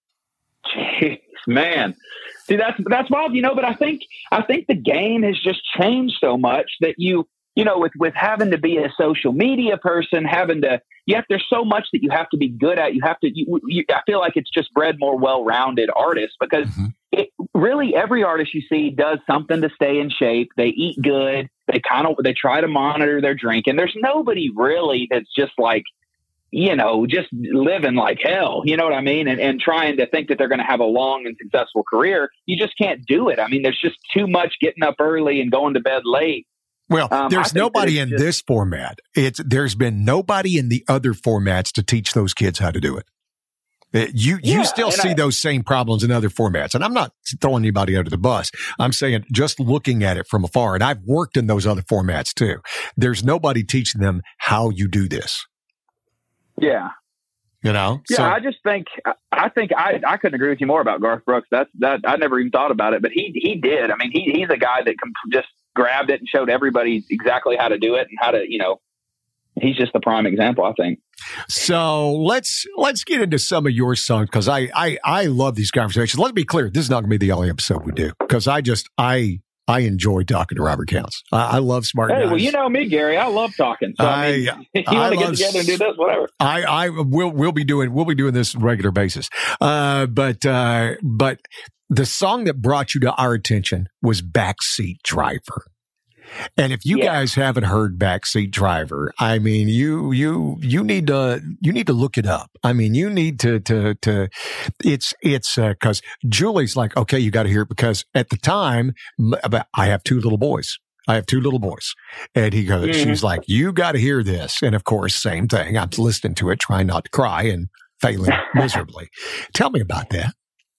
Jeez, man. See, that's, that's wild, you know, but I think, I think the game has just changed so much that you, you know, with, with having to be a social media person, having to, you have, there's so much that you have to be good at. You have to, you, you, I feel like it's just bred more well-rounded artists because mm-hmm. it really, every artist you see does something to stay in shape. They eat good. They kind of, they try to monitor their drink. And there's nobody really that's just like, you know, just living like hell, you know what I mean? And, and trying to think that they're going to have a long and successful career. You just can't do it. I mean, there's just too much getting up early and going to bed late. Well, um, there's nobody in just, this format. It's, there's been nobody in the other formats to teach those kids how to do it. You, you yeah, still see I, those same problems in other formats. And I'm not throwing anybody under the bus. I'm saying just looking at it from afar. And I've worked in those other formats too. There's nobody teaching them how you do this. Yeah. You know? Yeah, so, I just think, I think I, I couldn't agree with you more about Garth Brooks. That's, that, I never even thought about it, but he, he did. I mean, he, he's a guy that just grabbed it and showed everybody exactly how to do it and how to, you know, he's just the prime example, I think. So let's, let's get into some of your songs. Cause I, I, I love these conversations. Let's be clear. This is not going to be the only episode we do. Cause I just, I, I enjoy talking to Robert Counts. I, I love smart hey, guys. Well, you know me, Gary. I love talking. So, I, I mean, if you want to get together and do this, whatever. I, I will, we'll be doing, we'll be doing this on a regular basis. Uh, but, uh, but the song that brought you to our attention was Backseat Driver. And if you yeah. guys haven't heard Backseat Driver, I mean, you, you, you need to, you need to look it up. I mean, you need to, to, to, it's, it's, uh, cause Julie's like, okay, you got to hear it because at the time, I have two little boys. I have two little boys. And he goes, mm. she's like, you got to hear this. And of course, same thing. I'm listening to it, trying not to cry and failing miserably. Tell me about that.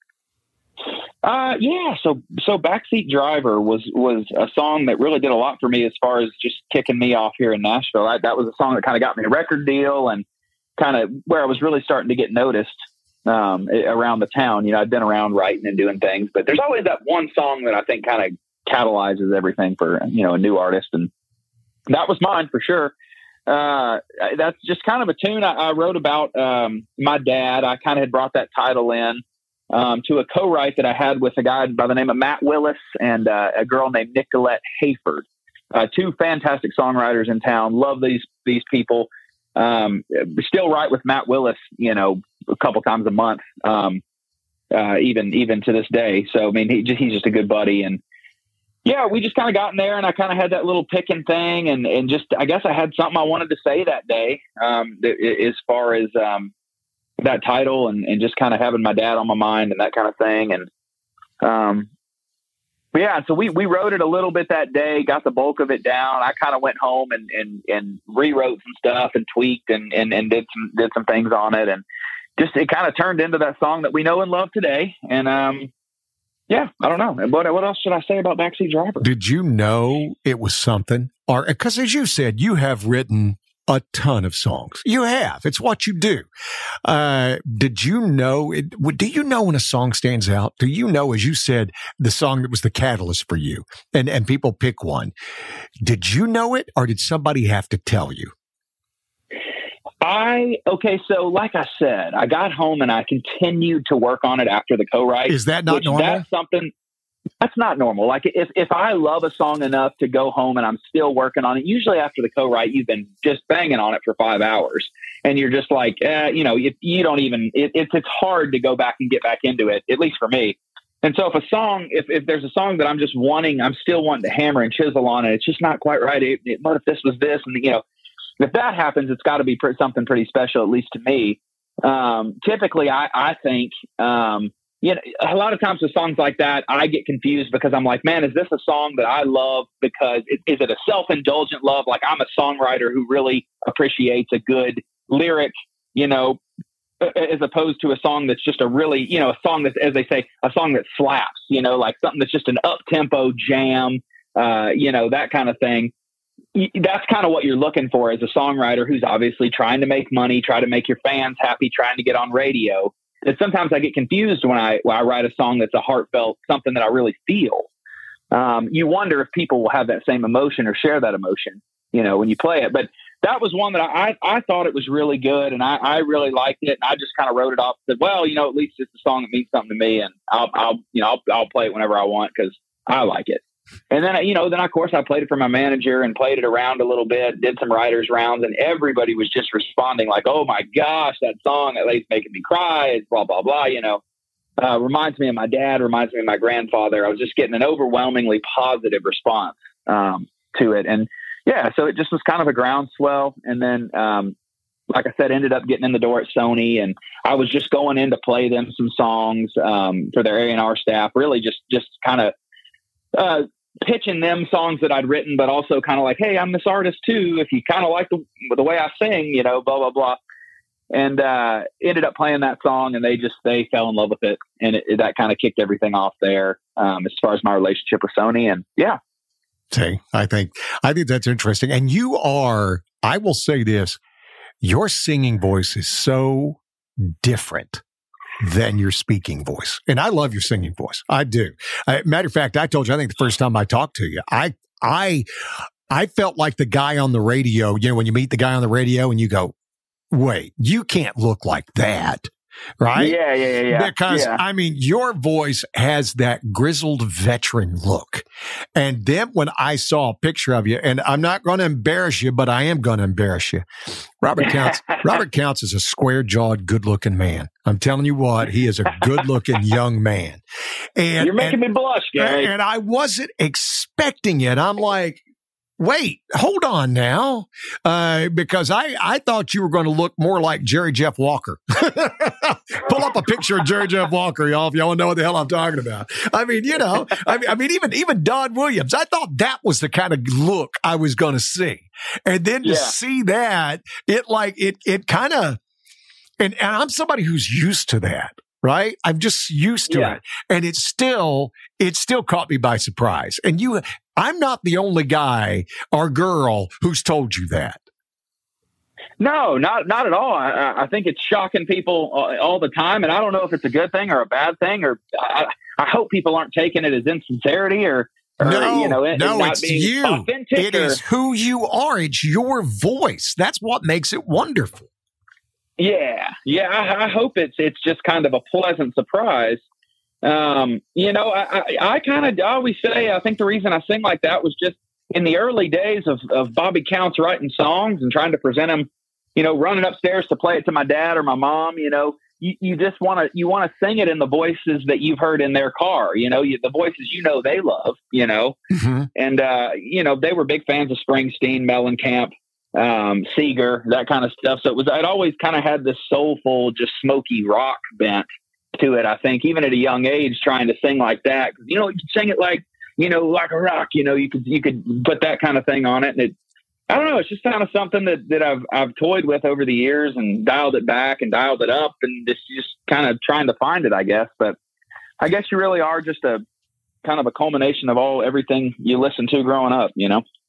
Uh, yeah. So, so Backseat Driver was, was a song that really did a lot for me as far as just kicking me off here in Nashville. I, that was a song that kind of got me a record deal and kind of where I was really starting to get noticed, um, around the town. You know, I'd been around writing and doing things, but there's always that one song that I think kind of catalyzes everything for, you know, a new artist. And that was mine for sure. Uh, that's just kind of a tune I, I wrote about, um, my dad. I kind of had brought that title in. Um, to a co-write that I had with a guy by the name of Matt Willis and uh, a girl named Nicolette Hayford. Uh, two fantastic songwriters in town. Love these these people. Um, still write with Matt Willis, you know, a couple times a month, um, uh, even even to this day. So I mean, he just, he's just a good buddy. And yeah, we just kind of got in there, and I kind of had that little picking thing, and and just I guess I had something I wanted to say that day, um, as far as um, that title and, and just kind of having my dad on my mind and that kind of thing. And, um, yeah, so we, we wrote it a little bit that day, got the bulk of it down. I kind of went home and, and, and rewrote some stuff and tweaked and, and, and did some, did some things on it. And just, it kind of turned into that song that we know and love today. And, um, yeah, I don't know. What, what else should I say about Backseat Driver? Did you know it was something? Or, cause as you said, you have written a ton of songs. You have. It's what you do. Uh, did you know, it, do you know when a song stands out? Do you know, as you said, the song that was the catalyst for you and, and people pick one? Did you know it or did somebody have to tell you? I, okay, so like I said, I got home and I continued to work on it after the co-write. Is that not normal? That's something, that's not normal. Like if, if I love a song enough to go home and I'm still working on it, usually after the co-write, you've been just banging on it for five hours and you're just like, eh, you know, if you don't even, it, it's, it's hard to go back and get back into it, at least for me. And so if a song, if, if there's a song that I'm just wanting, I'm still wanting to hammer and chisel on it, it's just not quite right. It, it, what if this was this? And, you know, if that happens, it's got to be pr- something pretty special, at least to me. Um, typically, I, I think, um, you know, a lot of times with songs like that, I get confused because I'm like, man, is this a song that I love because it, is it a self-indulgent love? Like I'm a songwriter who really appreciates a good lyric, you know, as opposed to a song that's just a really, you know, a song that's, as they say, a song that slaps, you know, like something that's just an up-tempo jam, uh, you know, that kind of thing. That's kind of what you're looking for as a songwriter who's obviously trying to make money, try to make your fans happy, trying to get on radio. And sometimes I get confused when I when I write a song that's a heartfelt, something that I really feel. Um, you wonder if people will have that same emotion or share that emotion, you know, when you play it. But that was one that I I thought it was really good, and I, I really liked it. And I just kind of wrote it off and said, well, you know, at least it's a song that means something to me, and I'll I'll you know I'll, I'll play it whenever I want because I like it. And then, you know, then of course I played it for my manager and played it around a little bit, did some writers rounds, and everybody was just responding like, oh my gosh, that song, that lady's making me cry, it's blah, blah, blah, you know, uh, reminds me of my dad, reminds me of my grandfather. I was just getting an overwhelmingly positive response um, to it. And yeah, so it just was kind of a groundswell. And then, um, like I said, ended up getting in the door at Sony, and I was just going in to play them some songs um, for their A and R staff, really just, just kind of, uh, pitching them songs that I'd written, but also kind of like, hey, I'm this artist too. If you kind of like the, the way I sing, you know, blah, blah, blah. And uh, ended up playing that song, and they just, they fell in love with it. And it, it, that kind of kicked everything off there um, as far as my relationship with Sony. And yeah. See, I think, I think that's interesting. And you are, I will say this, your singing voice is so different than your speaking voice. And I love your singing voice. I do. I, matter of fact, I told you, I think the first time I talked to you, I, I, I felt like the guy on the radio, you know, when you meet the guy on the radio and you go, wait, you can't look like that. Right? Yeah, yeah, yeah. yeah. Because, yeah. I mean, your voice has that grizzled veteran look. And then when I saw a picture of you, and I'm not going to embarrass you, but I am going to embarrass you. Robert Counts, Robert Counts is a square-jawed, good-looking man. I'm telling you what, he is a good-looking young man. And you're making and, me blush, Gary. And I wasn't expecting it. I'm like, wait, hold on now, uh, because I, I thought you were going to look more like Jerry Jeff Walker. Pull up a picture of Jerry Jeff Walker, y'all, if y'all know what the hell I'm talking about. I mean, you know, I mean, I mean, even even Don Williams, I thought that was the kind of look I was going to see, and then to yeah. see that, it like it it kind of, and, and I'm somebody who's used to that. Right? I'm just used to yeah. it. And it's still, it still caught me by surprise. And you, I'm not the only guy or girl who's told you that. No, not, not at all. I, I think it's shocking people all, all the time. And I don't know if it's a good thing or a bad thing, or I, I hope people aren't taking it as insincerity or, or no, you know, it, no, not it's being you. authentic. It or, is who you are. It's your voice. That's what makes it wonderful. Yeah, yeah. I, I hope it's it's just kind of a pleasant surprise. Um, you know, I, I, I kind of always say I think the reason I sing like that was just in the early days of, of Bobby Counts writing songs and trying to present them. You know, running upstairs to play it to my dad or my mom. You know, you, you just want to you want to sing it in the voices that you've heard in their car. You know, you, the voices you know they love. You know, mm-hmm. and uh, you know they were big fans of Springsteen, Mellencamp. Um, Seeger, that kind of stuff. So it was, I'd always kind of had this soulful, just smoky rock bent to it. I think even at a young age, trying to sing like that, because, you know, you could sing it like, you know, like a rock, you know, you could, you could put that kind of thing on it. And it, I don't know, it's just kind of something that, that I've, I've toyed with over the years and dialed it back and dialed it up and just, just kind of trying to find it, I guess. But I guess you really are just a kind of a culmination of all, everything you listen to growing up, you know?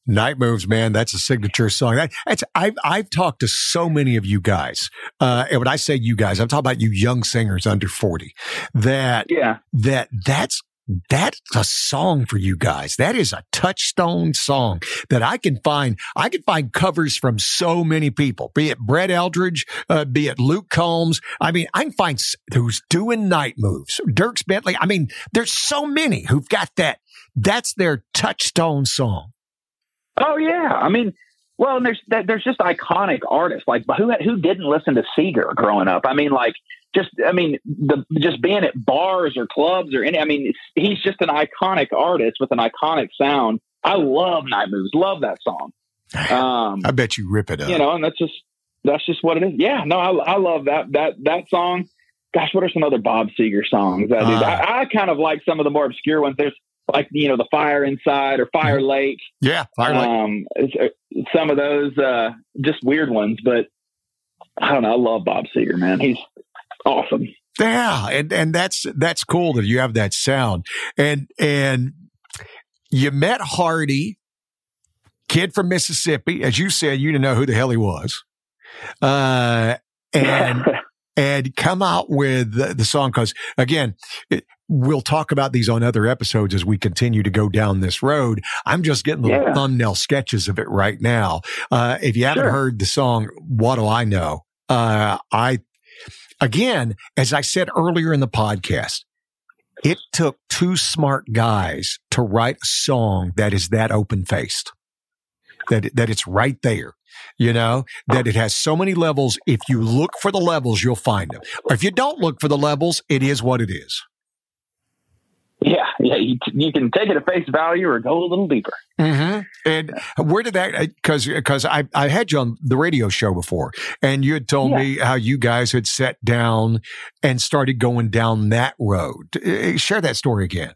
Night Moves, man, that's a signature song. That, that's I've I've talked to so many of you guys, uh, and when I say you guys, I'm talking about you young singers under forty. That yeah, that that's that's a song for you guys. That is a touchstone song that I can find. I can find covers from so many people, be it Brett Eldridge, uh, be it Luke Combs. I mean, I can find who's doing Night Moves, Dierks Bentley. I mean, there's so many who've got that. That's their touchstone song. Oh yeah, I mean, well, and there's there's just iconic artists like who who didn't listen to Seeger growing up. I mean, like just I mean, the just being at bars or clubs or any. I mean, he's just an iconic artist with an iconic sound. I love Night Moves, love that song. Um, I bet you rip it up. You know, and that's just that's just what it is. Yeah, no, I, I love that that that song. Gosh, what are some other Bob Seger songs? I, uh, I, I kind of like some of the more obscure ones. There's like, you know, the Fire Inside or Fire Lake. Yeah, Fire Lake. Um, some of those uh, just weird ones, but I don't know. I love Bob Seger, man. He's awesome. Yeah, and and that's that's cool that you have that sound. And and you met Hardy, kid from Mississippi, as you said. You didn't know who the hell he was, uh, and and come out with the, the song because again. It, We'll talk about these on other episodes as we continue to go down this road. I'm just getting little yeah. thumbnail sketches of it right now. Uh, if you haven't sure. heard the song, What Do I Know? Uh, I, again, as I said earlier in the podcast, it took two smart guys to write a song that is that open-faced, that, that it's right there. You know, that it has so many levels. If you look for the levels, you'll find them. Or if you don't look for the levels, it is what it is. Yeah, yeah, you, you can take it at face value or go a little deeper. Mm-hmm. And where did that? Because because I I had you on the radio show before, and you had told yeah. me how you guys had sat down and started going down that road. Share that story again.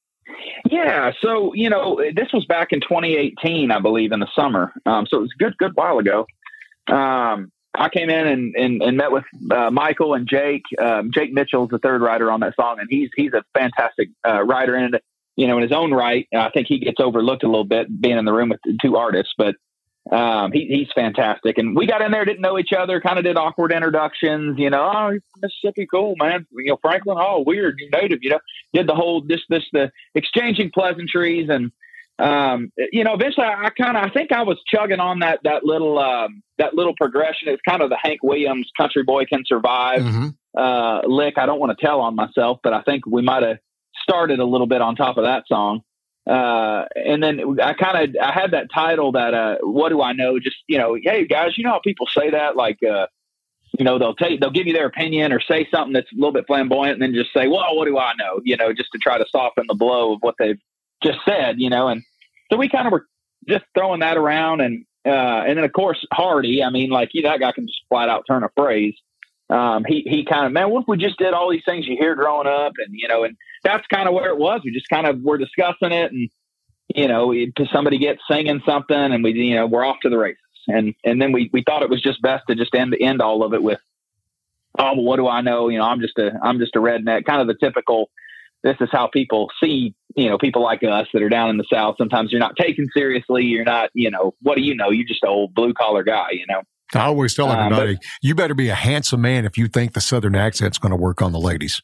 Yeah, so you know, this was back in twenty eighteen, I believe, in the summer. Um, so it was a good good while ago. Um, I came in and, and, and met with uh, Michael and Jake. Um, Jake Mitchell's the third writer on that song, and he's he's a fantastic uh, writer. And you know, in his own right, I think he gets overlooked a little bit being in the room with two artists, but um, he, he's fantastic. And we got in there, didn't know each other, kind of did awkward introductions. You know, oh, Mississippi, cool, man. You know, Franklin, oh, weird, you native. You know, did the whole this this the exchanging pleasantries, and um, you know, eventually I, I kind of I think I was chugging on that that little. Um, that little progression. It's kind of the Hank Williams Country Boy Can Survive mm-hmm. uh, lick. I don't want to tell on myself, but I think we might have started a little bit on top of that song. Uh, and then I kind of, I had that title that, uh, what do I know? Just, you know, hey guys, you know how people say that, like, uh, you know, they'll take, they'll give you their opinion or say something that's a little bit flamboyant and then just say, well, what do I know? You know, just to try to soften the blow of what they've just said, you know? And so we kind of were just throwing that around. And, Uh, and then of course, Hardy, I mean, like, you know, that guy can just flat out turn a phrase. Um, he, he kind of, man, what if we just did all these things you hear growing up? And, you know, and that's kind of where it was. We just kind of were discussing it and, you know, it, somebody gets singing something and we, you know, we're off to the races. And, and then we, we thought it was just best to just end, end all of it with, oh, well, what do I know? You know, I'm just a, I'm just a redneck, kind of the typical, this is how people see, you know, people like us that are down in the South. Sometimes you're not taken seriously. You're not, you know, what do you know? You're just an old blue collar guy, you know? I always tell everybody, um, but, you better be a handsome man if you think the Southern accent's going to work on the ladies.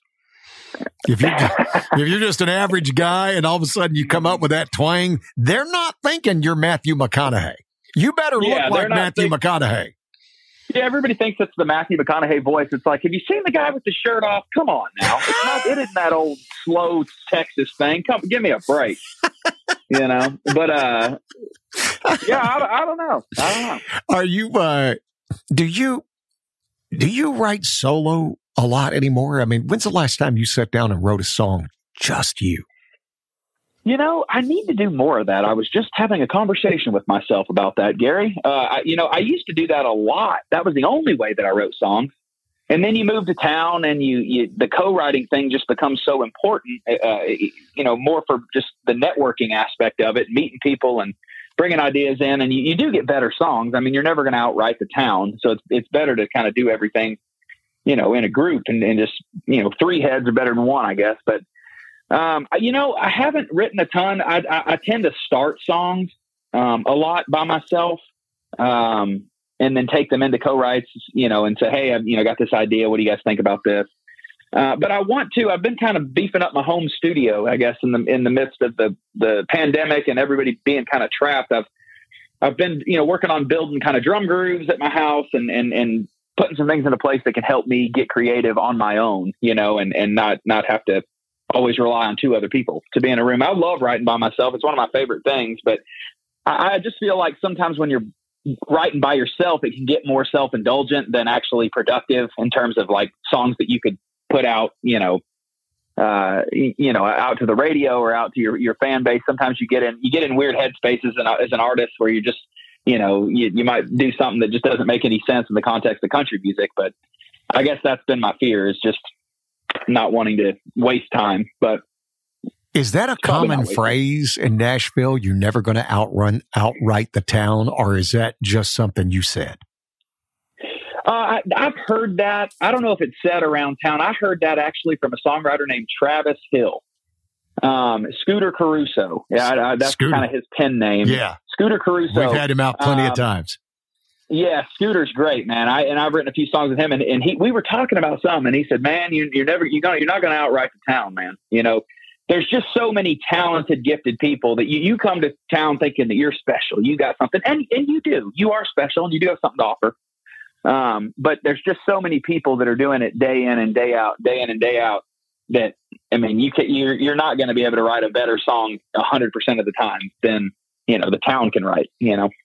If you're, just, if you're just an average guy and all of a sudden you come up with that twang, they're not thinking you're Matthew McConaughey. You better yeah, look like Matthew think- McConaughey. Yeah, everybody thinks it's the Matthew McConaughey voice. It's like, have you seen the guy with the shirt off? Come on now. It's not, it isn't that old slow Texas thing. Come, give me a break. You know? But, uh, yeah, I, I don't know. I don't know. Are you, uh, do you, do you write solo a lot anymore? I mean, when's the last time you sat down and wrote a song, just you? You know, I need to do more of that. I was just having a conversation with myself about that, Gary. Uh, I, you know, I used to do that a lot. That was the only way that I wrote songs. And then you move to town and you, you the co-writing thing just becomes so important, uh, you know, more for just the networking aspect of it, meeting people and bringing ideas in. And you, you do get better songs. I mean, you're never going to outright the town. So it's, it's better to kind of do everything, you know, in a group and, and just, you know, three heads are better than one, I guess. But Um, you know, I haven't written a ton. I, I, I tend to start songs um, a lot by myself, um, and then take them into co-writes, you know, and say, hey, I've, you know, got this idea. What do you guys think about this? Uh, but I want to, I've been kind of beefing up my home studio, I guess, in the, in the midst of the, the pandemic and everybody being kind of trapped. I've, I've been, you know, working on building kind of drum grooves at my house and, and, and putting some things into place that can help me get creative on my own, you know, and, and not, not have to always rely on two other people to be in a room. I love writing by myself. It's one of my favorite things, but I, I just feel like sometimes when you're writing by yourself, it can get more self-indulgent than actually productive in terms of like songs that you could put out, you know, uh, you know, out to the radio or out to your, your fan base. Sometimes you get in, you get in weird headspaces and, as an artist where you just, you know, you, you might do something that just doesn't make any sense in the context of country music. But I guess that's been my fear, is just not wanting to waste time. But is that a common phrase in Nashville? You're never going to outrun, outright the town, or is that just something you said? Uh, I, I've heard that. I don't know if it's said around town. I heard that actually from a songwriter named Travis Hill. Um, Scooter Caruso. Yeah, I, I, that's kind of his pen name. Yeah. Scooter Caruso. We've had him out plenty um, of times. Yeah, Scooter's great, man. I and I've written a few songs with him, and, and he we were talking about something, and he said, "Man, you, you're never you're gonna you're not gonna outright the town, man. You know, there's just so many talented, gifted people that you you come to town thinking that you're special, you got something, and and you do. You are special, and you do have something to offer. Um, but there's just so many people that are doing it day in and day out, day in and day out. That I mean, you can you're you're not going to be able to write a better song a hundred percent of the time than you know the town can write. You know."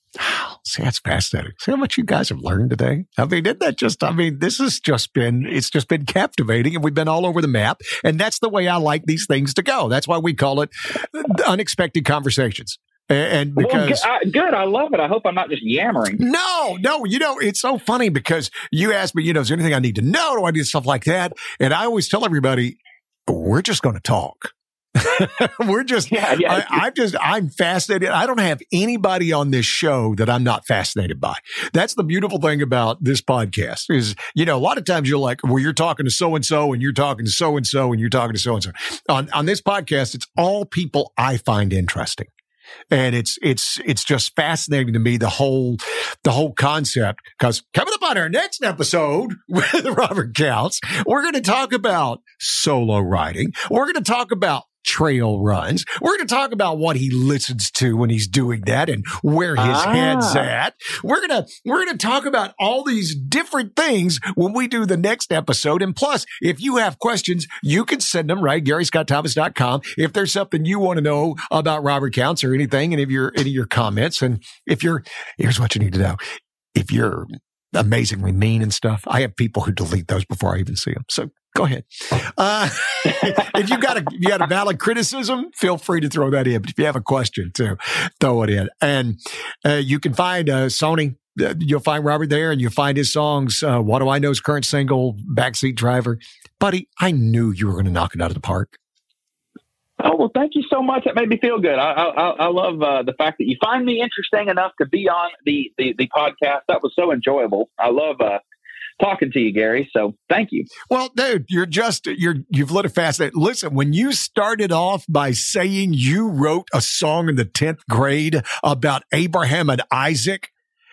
See, that's fascinating. See how much you guys have learned today? I mean, isn't that just, I mean, this has just been, it's just been captivating, and we've been all over the map. And that's the way I like these things to go. That's why we call it Unexpected Conversations. And because well, good, I, good, I love it. I hope I'm not just yammering. No, no, you know, it's so funny because you asked me, you know, is there anything I need to know? Do I do stuff like that? And I always tell everybody, we're just going to talk. We're just, yeah, yeah. I, I'm just, I'm fascinated. I don't have anybody on this show that I'm not fascinated by. That's the beautiful thing about this podcast is, you know, a lot of times you're like, well, you're talking to so-and-so and you're talking to so-and-so and you're talking to so-and-so. On, on this podcast, it's all people I find interesting. And it's, it's, it's just fascinating to me, the whole, the whole concept. Because coming up on our next episode with Robert Counts, we're going to talk about solo writing. We're going to talk about trail runs. We're going to talk about what he listens to when he's doing that and where his ah. head's at. We're going to, we're going to talk about all these different things when we do the next episode. And plus, if you have questions, you can send them, right? Gary Scott Thomas dot com. If there's something you want to know about Robert Counts or anything, any of your, any of your comments. And if you're, here's what you need to know. If you're amazingly mean and stuff, I have people who delete those before I even see them. So go ahead. Uh, if you got a, you got a valid criticism, feel free to throw that in. But if you have a question too, throw it in. And uh, you can find uh, Sony. Uh, you'll find Robert there, and you'll find his songs. Uh, what Do I Know's current single, Backseat Driver. Buddy, I knew you were going to knock it out of the park. Oh, well, thank you so much. That made me feel good. I I, I love uh, the fact that you find me interesting enough to be on the, the, the podcast. That was so enjoyable. I love uh, talking to you, Gary. So thank you. Well, dude, you're just, you're, you've lit a fascinating. Listen, when you started off by saying you wrote a song in the tenth grade about Abraham and Isaac,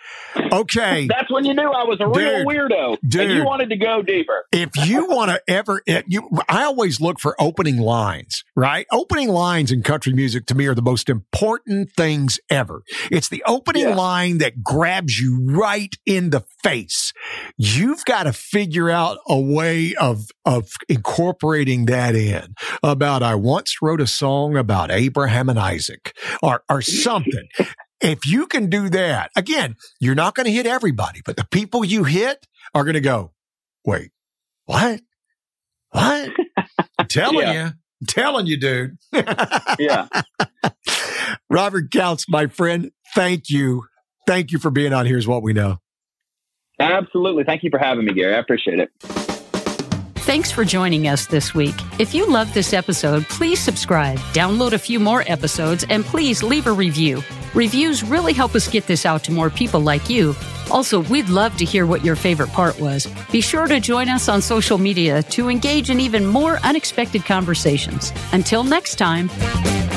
okay. That's when you knew I was a real dude, weirdo. Dude, and you wanted to go deeper. If you want to ever, you, I always look for opening lines, right? Opening lines in country music to me are the most important things ever. It's the opening yeah. line that grabs you right in the face. You've got to figure out a way of, of incorporating that in about, I once wrote a song about Abraham and Isaac or, or something. If you can do that, again, you're not going to hit everybody, but the people you hit are going to go, wait, what? What? I'm telling yeah. you. I'm telling you, dude. Yeah. Robert Counts, my friend, thank you. Thank you for being on Here's What We Know. Absolutely. Thank you for having me, Gary. I appreciate it. Thanks for joining us this week. If you love this episode, please subscribe, download a few more episodes, and please leave a review. Reviews really help us get this out to more people like you. Also, we'd love to hear what your favorite part was. Be sure to join us on social media to engage in even more unexpected conversations. Until next time.